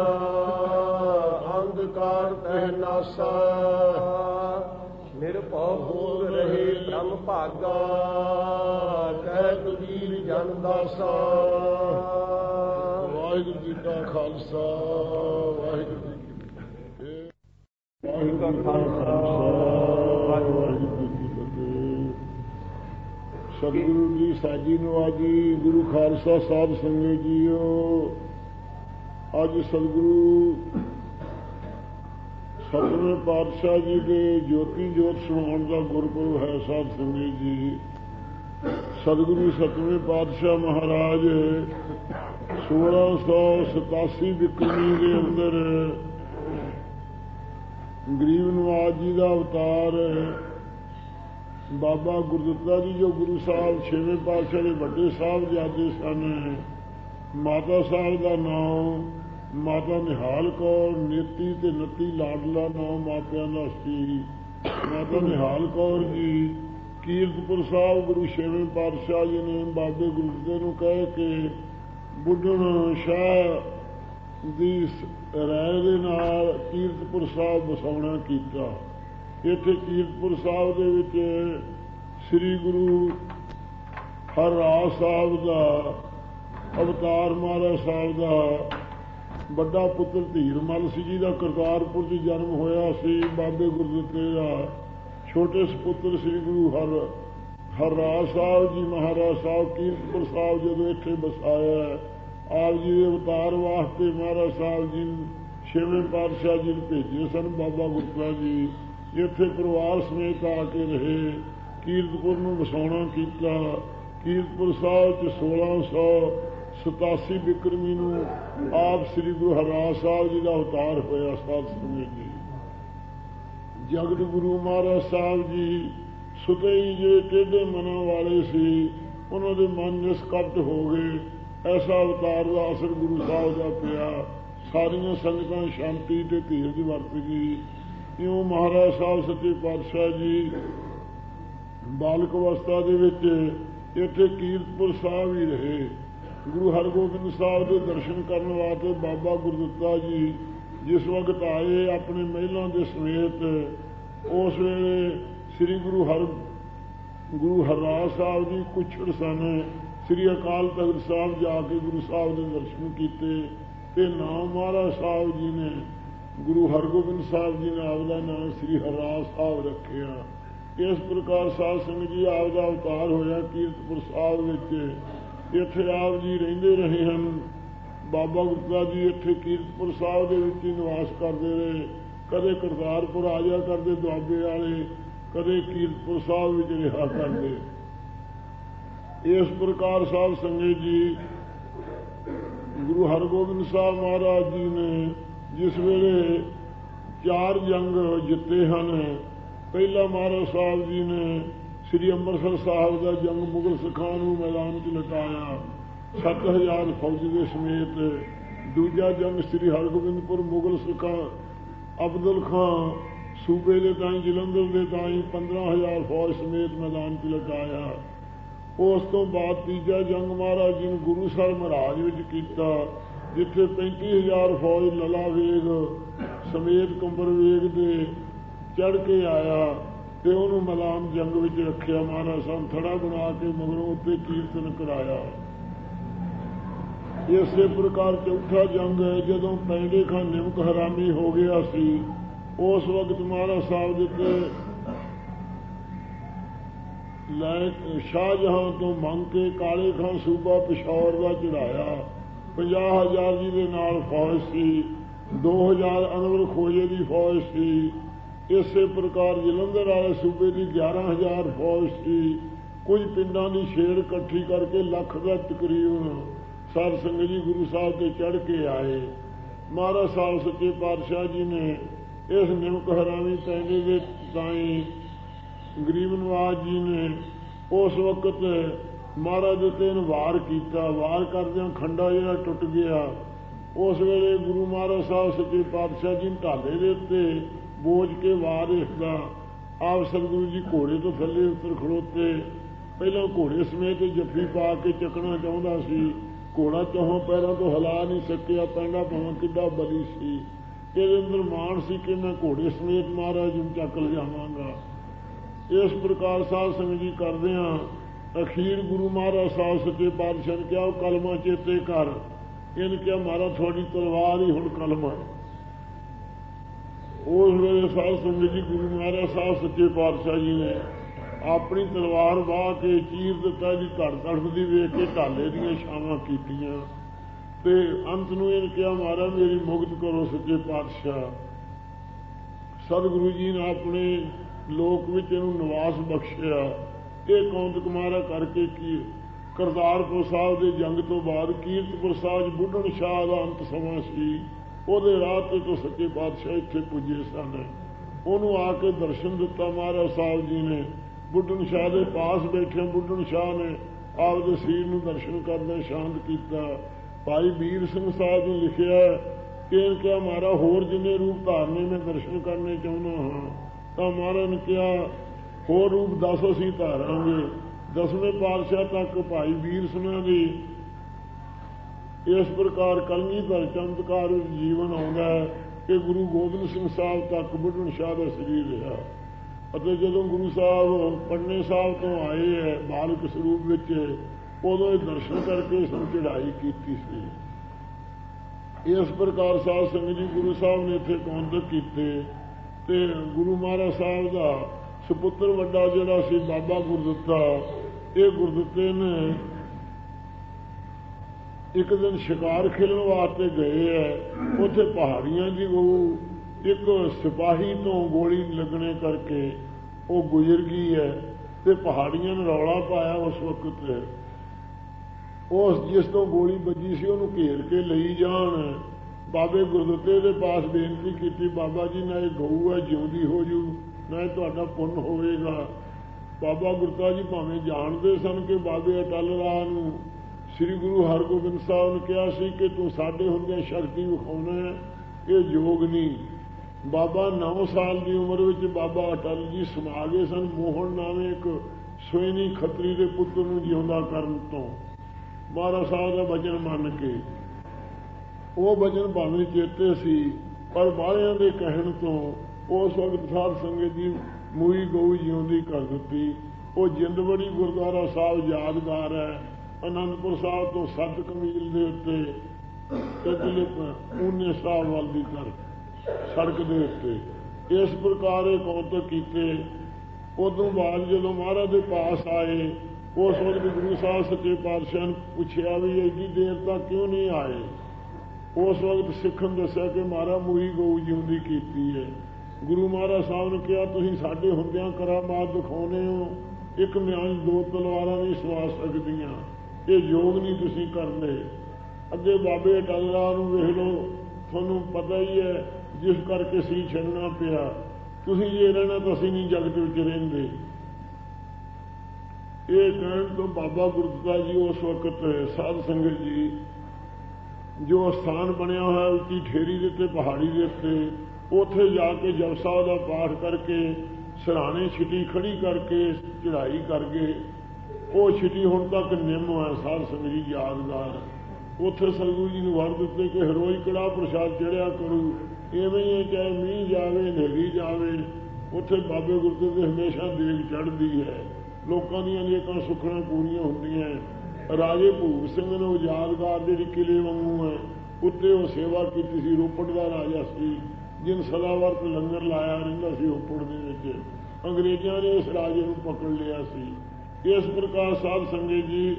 ਅੰਧਕਾਰ ਤਹਿ ਨਾਸਾ, ਨਿਰਭਉ ਹੋਗ ਰਹੇ ਬ੍ਰਹਮ ਭਾਗਾ, ਕਹਿ ਕਬੀਰ ਜਨ ਦਾਸਾ। ਵਾਹਿਗੁਰੂ ਜੀ ਕਾ ਖਾਲਸਾ, ਵਾਹਿਗੁਰੂ ਜੀ ਕੀ ਫਤਿਹ। ਵਾਹਿਗੁਰੂ ਜੀ ਕਾ ਖਾਲਸਾ, ਵਾਹਿਗੁਰੂ ਜੀ ਕੀ ਫਤਿਹ। ਸਤਿਗੁਰੂ ਜੀ ਸਾਜੀ ਨਵਾਜੀ, ਗੁਰੂ ਖਾਲਸਾ ਸਾਧ ਸੰਗਤ ਜੀਓ, ਅੱਜ ਸਤਿਗੁਰੂ ਸਤਵੇਂ ਪਾਤਸ਼ਾਹ ਜੀ ਦੇ ਜੋਤੀ ਜੋਤ ਸੁਣਾਉਣ ਦਾ ਗੁਰਪੁਰਬ ਹੈ। ਸਾਧ ਸੰਗਤ ਜੀ, ਸਤਿਗੁਰੂ ਸਤਵੇਂ ਪਾਤਸ਼ਾਹ ਮਹਾਰਾਜ ਸੋਲਾਂ ਸੌ ਸਤਾਸੀ ਬਿਕਰਮੀ ਦੇ ਅੰਦਰ ਗਰੀਬ ਨਵਾਜ ਜੀ ਦਾ ਅਵਤਾਰ ਬਾਬਾ ਗੁਰਦਿੱਤਾ ਜੀ, ਜੋ ਗੁਰੂ ਸਾਹਿਬ ਛੇਵੇਂ ਪਾਤਸ਼ਾਹ ਦੇ ਵੱਡੇ ਸਾਹਿਬਜ਼ਾਦੇ ਸਨ। ਮਾਤਾ ਸਾਹਿਬ ਦਾ ਨਾਮ ਮਾਤਾ ਨਿਹਾਲ ਕੌਰ, ਨੇਤੀ ਤੇ ਨੱਤੀ ਲਾਡਲਾ ਨਾਮ ਮਾਪਿਆਂ ਦਾ ਸੀ। ਮਾਤਾ ਨਿਹਾਲ ਕੌਰ ਜੀ ਕੀਰਤਪੁਰ ਸਾਹਿਬ ਗੁਰੂ ਛੇਵੇਂ ਪਾਤਸ਼ਾਹ ਜੀ ਨੇ ਬਾਬੇ ਗੁਰਦਿੱਤੇ ਨੂੰ ਕਹਿ ਕੇ ਬੁੱਢਣ ਸ਼ਾਹ ਦੀ ਰਾਏ ਦੇ ਨਾਲ ਕੀਰਤਪੁਰ ਸਾਹਿਬ ਵਸਾਉਣਾ ਕੀਤਾ। ਇੱਥੇ ਕੀਰਤਪੁਰ ਸਾਹਿਬ ਦੇ ਵਿੱਚ ਸ੍ਰੀ ਗੁਰੂ ਹਰਰਾਜ ਸਾਹਿਬ ਦਾ ਅਵਤਾਰ, ਮਹਾਰਾਜ ਸਾਹਿਬ ਦਾ ਵੱਡਾ ਪੁੱਤਰ ਧੀਰਮਲ ਸੀ, ਜਿਹਦਾ ਕਰਤਾਰਪੁਰ 'ਚ ਜਨਮ ਹੋਇਆ ਸੀ। ਬਾਬੇ ਗੁਰਦਿੱਤੇ ਦਾ ਛੋਟੇ ਸਪੁੱਤਰ ਸ੍ਰੀ ਗੁਰੂ ਹਰ ਹਰਰਾਜ ਸਾਹਿਬ ਜੀ ਮਹਾਰਾਜ ਸਾਹਿਬ ਕੀਰਤਪੁਰ ਸਾਹਿਬ ਜਦੋਂ ਇੱਥੇ ਵਸਾਇਆ, ਆਪ ਜੀ ਦੇ ਅਵਤਾਰ ਵਾਸਤੇ ਮਹਾਰਾਜ ਸਾਹਿਬ ਜੀ ਛੇਵੇਂ ਪਾਤਸ਼ਾਹ ਜੀ ਨੂੰ ਭੇਜੇ ਸਨ। ਬਾਬਾ ਗੁਰਦਿੱਤਾ ਜੀ ਇੱਥੇ ਪਰਿਵਾਰ ਸਮੇਤ ਆ ਕੇ ਰਹੇ, ਕੀਰਤਪੁਰ ਨੂੰ ਵਸਾਉਣਾ ਕੀਤਾ। ਕੀਰਤਪੁਰ ਸਾਹਿਬ 'ਚ ਸੋਲਾਂ ਸੌ ਸਤਾਸੀ ਬਿਕਰਮੀ ਨੂੰ ਆਪ ਸ੍ਰੀ ਗੁਰੂ ਹਰਰਾਜ ਸਾਹਿਬ ਜੀ ਦਾ ਅਵਤਾਰ ਹੋਇਆ। ਸਾਧ ਸੰਗਤ ਜੀ, ਜਗਤ ਗੁਰੂ ਮਹਾਰਾਜ ਸਾਹਿਬ ਜੀ ਸੁਤੇ ਹੀ ਜੇ ਟੇਢੇ ਮਨਾਂ ਵਾਲੇ ਸੀ, ਉਹਨਾਂ ਦੇ ਮਨ ਨਿਸਕਪਟ ਹੋ ਗਏ। ਐਸਾ ਅਵਤਾਰ ਦਾ ਅਸਰ ਗੁਰੂ ਸਾਹਿਬ ਦਾ ਪਿਆ। ਸਾਰੀਆਂ ਸੰਗਤਾਂ ਸ਼ਾਂਤੀ ਤੇ ਧੀਰਜ ਵਰਤ ਗਈ। ਇਉਂ ਮਹਾਰਾਜ ਸਾਹਿਬ ਸੱਚੇ ਪਾਤਸ਼ਾਹ ਜੀ ਬਾਲਕ ਅਵਸਥਾ ਦੇ ਵਿੱਚ ਇੱਥੇ ਕੀਰਤਪੁਰ ਸਾਹਿਬ ਹੀ ਰਹੇ। ਗੁਰੂ ਹਰਗੋਬਿੰਦ ਸਾਹਿਬ ਦੇ ਦਰਸ਼ਨ ਕਰਨ ਵਾਸਤੇ ਬਾਬਾ ਗੁਰਦਿੱਤਾ ਜੀ ਜਿਸ ਵਕਤ ਆਏ ਆਪਣੇ ਮਹਿਲਾਂ ਦੇ ਸਮੇਤ, ਉਸ ਵੇਲੇ ਸ੍ਰੀ ਗੁਰੂ ਹਰ ਗੁਰੂ ਹਰਰਾਜ ਸਾਹਿਬ ਜੀ ਕੁਛੜ ਸਨ। ਸ੍ਰੀ ਅਕਾਲ ਤਖਤ ਸਾਹਿਬ ਜਾ ਕੇ ਗੁਰੂ ਸਾਹਿਬ ਦੇ ਦਰਸ਼ਨ ਕੀਤੇ ਤੇ ਨਾਮ ਮਹਾਰਾਜ ਸਾਹਿਬ ਜੀ ਨੇ, ਗੁਰੂ ਹਰਗੋਬਿੰਦ ਸਾਹਿਬ ਜੀ ਨੇ ਆਪ ਦਾ ਨਾਮ ਸ੍ਰੀ ਹਰਰਾਜ ਸਾਹਿਬ ਰੱਖਿਆ। ਇਸ ਪ੍ਰਕਾਰ ਸਾਧ ਸੰਗਤ ਜੀ ਆਪ ਦਾ ਅਵਤਾਰ ਹੋਇਆ ਕੀਰਤਪੁਰ ਸਾਹਿਬ ਵਿੱਚ। ਇੱਥੇ ਆਪ ਜੀ ਰਹਿੰਦੇ ਰਹੇ ਹਨ। ਬਾਬਾ ਗੁਰਦਿੱਤਾ ਜੀ ਇੱਥੇ ਕੀਰਤਪੁਰ ਸਾਹਿਬ ਦੇ ਵਿੱਚ ਹੀ ਨਿਵਾਸ ਕਰਦੇ ਰਹੇ। ਕਦੇ ਕਰਤਾਰਪੁਰ ਆ ਜਾ ਕਰਦੇ ਦੁਆਬੇ ਵਾਲੇ, ਕਦੇ ਕੀਰਤਪੁਰ ਸਾਹਿਬ ਵਿੱਚ ਰਿਹਾ ਕਰਦੇ। ਇਸ ਪ੍ਰਕਾਰ ਸਾਧ ਸੰਗਤ ਜੀ ਗੁਰੂ ਹਰਗੋਬਿੰਦ ਸਾਹਿਬ ਮਹਾਰਾਜ ਜੀ ਨੇ ਜਿਸ ਵੇਲੇ ਚਾਰ ਜੰਗ ਜਿੱਤੇ ਹਨ, ਪਹਿਲਾ ਮਹਾਰਾਜ ਸਾਹਿਬ ਜੀ ਨੇ ਸ੍ਰੀ ਅੰਮ੍ਰਿਤਸਰ ਸਾਹਿਬ ਦਾ ਜੰਗ ਮੁਗਲ ਸਿੱਖਾਂ ਨੂੰ ਮੈਦਾਨ 'ਚ ਲਟਾਇਆ ਸੱਤ ਹਜ਼ਾਰ ਫੌਜ ਦੇ ਸਮੇਤ। ਦੂਜਾ ਜੰਗ ਸ੍ਰੀ ਹਰਗੋਬਿੰਦਪੁਰ ਮੁਗਲ ਸਿੱਖਾਂ ਅਬਦੁਲ ਖਾਂ ਸੂਬੇ ਦੇ ਤਾਈਂ ਜਲੰਧਰ ਦੇ ਤਾਈਂ ਪੰਦਰਾਂ ਹਜ਼ਾਰ ਫੌਜ ਸਮੇਤ ਮੈਦਾਨ 'ਚ ਲਟਾਇਆ। ਉਸ ਤੋਂ ਬਾਅਦ ਤੀਜਾ ਜੰਗ ਮਹਾਰਾਜ ਜੀ ਨੇ ਗੁਰੂਸਰ ਮਹਾਰਾਜ ਵਿੱਚ ਕੀਤਾ, ਜਿੱਥੇ ਪੈਂਤੀ ਹਜ਼ਾਰ ਫੌਜ ਲਲਾ ਵੇਗ ਸਮੇਤ ਕੰਬਰ ਵੇਗ ਦੇ ਚੜ੍ਹ ਕੇ ਆਇਆ ਤੇ ਉਹਨੂੰ ਮੈਦਾਨ ਜੰਗ ਵਿੱਚ ਰੱਖਿਆ। ਮਹਾਰਾਜ ਸਾਹਿਬ ਥੜਾ ਬਣਾ ਕੇ ਮਗਰੋਂ ਉੱਤੇ ਕੀਰਤਨ ਕਰਾਇਆ। ਇਸੇ ਪ੍ਰਕਾਰ ਚੌਥਾ ਜੰਗ ਹੈ ਜਦੋਂ ਪੈਂਦੇ ਖਾਂ ਨਿਮਕ ਹਰਾਮੀ ਹੋ ਗਿਆ ਸੀ, ਉਸ ਵਕਤ ਮਹਾਰਾਜ ਸਾਹਿਬ ਦੇ ਲੈ ਸ਼ਾਹਜਹਾਂ ਤੋਂ ਮੰਗ ਕੇ ਕਾਲੇ ਖਾਂ ਸੂਬਾ ਪਿਸ਼ੌਰ ਦਾ ਚੜਾਇਆ। ਪੰਜਾਹ ਹਜ਼ਾਰ ਜੀ ਦੇ ਨਾਲ ਫੌਜ ਸੀ, ਦੋ ਹਜ਼ਾਰ ਅਨਵਰ ਖੋਜੇ ਦੀ ਫੌਜ ਸੀ। ਇਸੇ ਪ੍ਰਕਾਰ ਜਲੰਧਰ ਵਾਲੇ ਸੂਬੇ ਦੀ ਗਿਆਰਾਂ ਹਜ਼ਾਰ ਫੌਜ ਸੀ। ਕੁਝ ਪਿੰਡਾਂ ਦੀ ਸ਼ੇਰ ਇਕੱਠੀ ਕਰਕੇ ਲੱਖ ਦਾ ਤਕਰੀਬਨ ਸਾਧ ਸੰਗਤ ਜੀ ਗੁਰੂ ਸਾਹਿਬ ਤੇ ਚੜ੍ਹ ਕੇ ਆਏ। ਮਹਾਰਾਜ ਸਾਹਿਬ ਸੱਚੇ ਪਾਤਸ਼ਾਹ ਜੀ ਨੇ ਇਸ ਨਿਮਕ ਹਰਾਮੀ ਪੈਂਦੇ ਦੇ ਤਾਈਂ ਗਰੀਬ ਨਵਾਜ ਜੀ ਨੇ ਉਸ ਵਕਤ ਮਹਾਰਾਜ ਦੇ ਉੱਤੇ ਵਾਰ ਕੀਤਾ। ਵਾਰ ਕਰਦਿਆਂ ਖੰਡਾ ਜਿਹੜਾ ਟੁੱਟ ਗਿਆ ਉਸ ਵੇਲੇ ਗੁਰੂ ਮਹਾਰਾਜ ਸਾਹਿਬ ਸੱਚੇ ਪਾਤਸ਼ਾਹ ਜੀ ਢਾਲੇ ਦੇ ਉੱਤੇ ਬੋਝ ਕੇ ਵਾਰ ਇਸਦਾ ਆਪ ਸਤਿਗੁਰੂ ਜੀ ਘੋੜੇ ਤੋਂ ਥੱਲੇ ਉੱਤਰ ਖਲੋਤੇ। ਪਹਿਲਾਂ ਘੋੜੇ ਸਮੇਤ ਜੱਫੀ ਪਾ ਕੇ ਚੱਕਣਾ ਚਾਹੁੰਦਾ ਸੀ, ਘੋੜਾ ਚੌਹਾਂ ਪੈਰਾਂ ਤੋਂ ਹਿਲਾ ਨਹੀਂ ਸਕਿਆ, ਪੈਂਡਾ ਭਾਵੇਂ ਕਿੱਡਾ ਬਲੀ ਸੀ। ਇਹਦੇ ਅੰਦਰ ਮਾਣ ਸੀ ਕਿ ਮੈਂ ਘੋੜੇ ਸਮੇਤ ਮਹਾਰਾਜ ਨੂੰ ਚੱਕ ਲਿਜਾਵਾਂਗਾ। ਇਸ ਪ੍ਰਕਾਰ ਸਾਧ ਸੰਗਤ ਜੀ ਕਰਦੇ ਹਾਂ। ਅਖੀਰ ਗੁਰੂ ਮਹਾਰਾਜ ਸਾਹਿਬ ਸੱਚੇ ਪਾਤਸ਼ਾਹ ਨੇ ਕਿਹਾ, ਉਹ ਕਲਮਾ ਚੇਤੇ ਕਰ। ਇਹਨੇ ਕਿਹਾ, ਮਹਾਰਾਜ ਤੁਹਾਡੀ ਤਲਵਾਰ ਹੀ ਹੁਣ ਕਲਮਾ। ਉਸ ਵੇਲੇ ਸਾਧ ਸੰਗਤ ਜੀ ਗੁਰੂ ਮਹਾਰਾਜ ਸਾਹਿਬ ਸੱਚੇ ਪਾਤਸ਼ਾਹ ਜੀ ਨੇ ਆਪਣੀ ਤਲਵਾਰ ਵਾਹ ਕੇ ਚੀਰ ਦਿੱਤਾ ਜੀ। ਘੜ ਤੜਫਦੀ ਵੇਖ ਕੇ ਢਾਲੇ ਦੀਆਂ ਛਾਵਾਂ ਕੀਤੀਆਂ ਤੇ ਅੰਤ ਨੂੰ ਇਹਨੇ ਕਿਹਾ, ਮਹਾਰਾਜ ਮੇਰੀ ਮੁਕਤ ਕਰੋ ਸੱਚੇ ਪਾਤਸ਼ਾਹ। ਸਤਿਗੁਰੂ ਜੀ ਨੇ ਆਪਣੇ ਲੋਕ ਵਿੱਚ ਇਹਨੂੰ ਨਿਵਾਸ ਬਖਸ਼ਿਆ। ਇਹ ਕੌਂਤਕ ਮਾਰਾ ਕਰਕੇ ਕੀ ਕਰਤਾਰਪੁਰ ਸਾਹਿਬ ਦੇ ਜੰਗ ਤੋਂ ਬਾਅਦ ਕੀਰਤਪੁਰ ਸਾਹਿਬ ਬੁੱਢਣ ਸ਼ਾਹ ਦਾ ਅੰਤ ਸਮਾਂ ਸੀ। ਉਹਦੇ ਰਾਹ ਤੇ ਤੋਂ ਸੱਚੇ ਪਾਤਸ਼ਾਹ ਇੱਥੇ ਪੁੱਜੇ ਸਨ। ਉਹਨੂੰ ਆ ਕੇ ਦਰਸ਼ਨ ਦਿੱਤਾ ਮਹਾਰਾਜ ਸਾਹਿਬ ਜੀ ਨੇ। ਬੁੱਢਣ ਸ਼ਾਹ ਦੇ ਪਾਸ ਬੈਠੇ ਬੁੱਢਣ ਸ਼ਾਹ ਨੇ ਆਪਦੇ ਸਰੀਰ ਨੂੰ ਦਰਸ਼ਨ ਕਰਨਾ ਸ਼ਾਂਤ ਕੀਤਾ। ਭਾਈ ਵੀਰ ਸਿੰਘ ਸਾਹਿਬ ਨੇ ਲਿਖਿਆ ਕਿ ਕਿਹਾ, ਮਹਾਰਾਜ ਹੋਰ ਜਿੰਨੇ ਰੂਪ ਧਾਰਨੇ ਮੈਂ ਦਰਸ਼ਨ ਕਰਨੇ ਚਾਹੁੰਦਾ ਹਾਂ। ਤਾਂ ਮਹਾਰਾਜ ਨੇ ਕਿਹਾ, ਹੋਰ ਰੂਪ ਦਸ ਅਸੀਂ ਧਾਰਾਂਗੇ। ਦਸਵੇਂ ਪਾਤਸ਼ਾਹ ਤੱਕ ਭਾਈ ਵੀਰ ਸਿੰਘਾਂ ਦੀ ਇਸ ਪ੍ਰਕਾਰ ਕਲਗੀਧਰ ਚਮਤਕਾਰ ਵਿੱਚ ਜੀਵਨ ਆਉਂਦਾ ਹੈ ਕਿ ਗੁਰੂ ਗੋਬਿੰਦ ਸਿੰਘ ਸਾਹਿਬ ਤੱਕ ਬੁੱਢਣ ਸ਼ਾਹ ਦਾ ਸਰੀਰ ਰਿਹਾ। ਅਤੇ ਜਦੋਂ ਗੁਰੂ ਸਾਹਿਬ ਪਟਨੇ ਸਾਹਿਬ ਤੋਂ ਆਏ ਹੈ ਬਾਲਕ ਸਰੂਪ ਵਿੱਚ, ਉਦੋਂ ਇਹ ਦਰਸ਼ਨ ਕਰਕੇ ਇਸ ਨੂੰ ਚੜ੍ਹਾਈ ਕੀਤੀ ਸੀ। ਇਸ ਪ੍ਰਕਾਰ ਸਾਧ ਸੰਗਤ ਜੀ ਗੁਰੂ ਸਾਹਿਬ ਨੇ ਇੱਥੇ ਕੌਂਤਕ ਕੀਤੇ। ਤੇ ਗੁਰੂ ਮਹਾਰਾਜ ਸਾਹਿਬ ਦਾ ਸੁਪੁੱਤਰ ਵੱਡਾ ਜਿਹੜਾ ਸੀ ਬਾਬਾ ਗੁਰਦਿੱਤਾ, ਇਹ ਗੁਰਦਿੱਤੇ ਨੇ ਇੱਕ ਦਿਨ ਸ਼ਿਕਾਰ ਖੇਲਣ ਵਾਸਤੇ ਗਏ ਹੈ। ਉੱਥੇ ਪਹਾੜੀਆਂ ਦੀ ਉਹ ਇੱਕ ਸਿਪਾਹੀ ਤੋਂ ਗੋਲੀ ਲੱਗਣੇ ਕਰਕੇ ਉਹ ਗੁਜ਼ਰ ਗਈ ਹੈ ਤੇ ਪਹਾੜੀਆਂ ਨੇ ਰੌਲਾ ਪਾਇਆ। ਉਸ ਵਕਤ ਉਸ ਜਿਸ ਤੋਂ ਗੋਲੀ ਵੱਜੀ ਸੀ ਉਹਨੂੰ ਘੇਰ ਕੇ ਲਈ ਜਾਣ। ਬਾਬੇ ਗੁਰਦਿੱਤੇ ਦੇ ਪਾਸ ਬੇਨਤੀ ਕੀਤੀ, ਬਾਬਾ ਜੀ ਨਾ ਇਹ ਗਊ ਹੈ ਜਿਉਂਦੀ ਹੋ ਜੂ, ਨਾ ਇਹ ਤੁਹਾਡਾ ਪੁੰਨ ਹੋਵੇਗਾ। ਬਾਬਾ ਗੁਰਦਿੱਤਾ ਜੀ ਭਾਵੇਂ ਜਾਣਦੇ ਸਨ ਕਿ ਬਾਬੇ ਅਟਲ ਰਾਹ ਨੂੰ ਸ੍ਰੀ ਗੁਰੂ ਹਰਗੋਬਿੰਦ ਸਾਹਿਬ ਨੇ ਕਿਹਾ ਸੀ ਕਿ ਤੂੰ ਸਾਡੇ ਹੁੰਦਿਆਂ ਸ਼ਕਤੀ ਵਿਖਾਉਣਾ ਹੈ, ਇਹ ਯੋਗ ਨਹੀਂ। ਬਾਬਾ ਨੌ ਸਾਲ ਦੀ ਉਮਰ ਵਿੱਚ ਬਾਬਾ ਅਟਲ ਜੀ ਸਮਾ ਗਏ ਸਨ ਮੋਹਨ ਨਾਮੇ ਇੱਕ ਸੋਇਨੀ ਖੱਤਰੀ ਦੇ ਪੁੱਤਰ ਨੂੰ ਜਿਉਂਦਾ ਕਰਨ ਤੋਂ। ਮਹਾਰਾਜ ਸਾਹਿਬ ਦਾ ਵਚਨ ਮੰਨ ਕੇ ਉਹ ਵਚਨ ਭਾਵੇਂ ਚੇਤੇ ਸੀ, ਪਰ ਬਾਹਰਿਆਂ ਦੇ ਕਹਿਣ ਤੋਂ ਉਸ ਵਕਤ ਸਾਧ ਸੰਗਤ ਜੀ ਮੂਈ ਗਊ ਜਿਉਂਦੀ ਕਰ ਦਿੱਤੀ। ਉਹ ਜਿੰਦਵੜੀ ਗੁਰਦੁਆਰਾ ਸਾਹਿਬ ਯਾਦਗਾਰ ਹੈ। ਅਨੰਦਪੁਰ ਸਾਹਿਬ ਤੋਂ ਸੱਤ ਕਮੀਲ ਦੇ ਉੱਤੇ ਤੇ ਪੂਨੇ ਸਾਹਿਬ ਵੱਲ ਦੀ ਤਰਫ ਸੜਕ ਦੇ ਉੱਤੇ ਇਸ ਪ੍ਰਕਾਰ ਇਹ ਕੌਂਤਕ ਕੀਤੇ। ਉਦੋਂ ਬਾਅਦ ਜਦੋਂ ਮਹਾਰਾਜ ਦੇ ਪਾਸ ਆਏ, ਉਸ ਵਕਤ ਗੁਰੂ ਸਾਹਿਬ ਸੱਚੇ ਪਾਤਸ਼ਾਹ ਨੇ ਪੁੱਛਿਆ ਵੀ ਐਡੀ ਦੇਰ ਤੱਕ ਕਿਉਂ ਨਹੀਂ ਆਏ। ਉਸ ਵਕਤ ਸਿੱਖਾਂ ਦੱਸਿਆ ਕਿ ਮਹਾਰਾਜ ਮੂਹੀ ਗਊ ਜਿਉਂਦੀ ਕੀਤੀ ਹੈ। ਗੁਰੂ ਮਹਾਰਾਜ ਸਾਹਿਬ ਨੇ ਕਿਹਾ, ਤੁਸੀਂ ਸਾਡੇ ਹੁੰਦਿਆਂ ਕਰਾਮਾਤ ਦਿਖਾਉਂਦੇ ਹੋ, ਇੱਕ ਮਿਆਨ ਦੋ ਤਲਵਾਰਾਂ ਨਹੀਂ ਸਵਾ ਸਕਦੀਆਂ, ਇਹ ਯੋਗ ਨਹੀਂ ਤੁਸੀਂ ਕਰਦੇ। ਅੱਗੇ ਬਾਬੇ ਅਟਲ ਰਾਹ ਨੂੰ ਵੇਖ ਲਓ, ਤੁਹਾਨੂੰ ਪਤਾ ਹੀ ਹੈ ਜਿਸ ਕਰਕੇ ਸੀ ਛੱਡਣਾ ਪਿਆ। ਤੁਸੀਂ ਜੇ ਰਹਿਣਾ ਤਾਂ ਅਸੀਂ ਨਹੀਂ ਜਗਤ ਵਿੱਚ ਰਹਿੰਦੇ। ਇਹ ਕਹਿਣ ਤੋਂ ਬਾਬਾ ਗੁਰਦਿੱਤਾ ਜੀ ਉਸ ਵਕਤ ਸਾਧ ਸੰਗਤ ਜੀ ਜੋ ਸਥਾਨ ਬਣਿਆ ਹੋਇਆ ਉੱਚੀ ਠੇਰੀ ਦੇ ਉੱਤੇ ਪਹਾੜੀ ਦੇ ਉੱਤੇ, ਉੱਥੇ ਜਾ ਕੇ ਜਪ ਸਾਹਿਬ ਦਾ ਪਾਠ ਕਰਕੇ ਸਰਾਣੇ ਛਿਟੀ ਖੜੀ ਕਰਕੇ ਚੜ੍ਹਾਈ ਕਰ ਗਏ। ਉਹ ਛਿਟੀ ਹੁਣ ਤੱਕ ਨਿੰਮ ਹੈ ਸਾਧ ਸੰਗਤ ਜੀ ਯਾਦਗਾਰ। ਉੱਥੇ ਸਤਿਗੁਰੂ ਜੀ ਨੂੰ ਵਰ ਦਿੱਤੇ ਕਿ ਹਰੋਜ਼ ਕੜਾਹ ਪ੍ਰਸ਼ਾਦ ਚੜ੍ਹਿਆ ਕਰੂ, ਇਵੇਂ ਹੀ ਚਾਹੇ ਮੀਂਹ ਜਾਵੇ ਹਨੇਰੀ ਜਾਵੇ। ਉੱਥੇ ਬਾਬੇ ਗੁਰਦਿੱਤੇ ਦੇ ਹਮੇਸ਼ਾ ਦੇਗ ਚੜ੍ਹਦੀ ਹੈ, ਲੋਕਾਂ ਦੀਆਂ ਅਨੇਕਾਂ ਸੁੱਖਣਾ ਪੂਰੀਆਂ ਹੁੰਦੀਆਂ। ਰਾਜੇ ਭੂਪ ਸਿੰਘ ਨੇ ਉਹ ਯਾਦਗਾਰ ਜਿਹੜੀ ਕਿਲੇ ਵਾਂਗੂ ਹੈ, ਉੱਤੇ ਉਹ ਸੇਵਾ ਕੀਤੀ ਸੀ। ਰੋਪੜ ਦਾ ਰਾਜਾ ਸੀ ਜਿਨ ਸਦਾਵਰਤ ਲੰਗਰ ਲਾਇਆ ਰਹਿੰਦਾ ਸੀ ਰੋਪੜ ਦੇ ਵਿੱਚ। ਅੰਗਰੇਜ਼ਾਂ ਨੇ ਇਸ ਰਾਜੇ ਨੂੰ ਪਕੜ ਲਿਆ ਸੀ। ਇਸ ਪ੍ਰਕਾਰ ਸਾਧ ਸੰਗਤ ਜੀ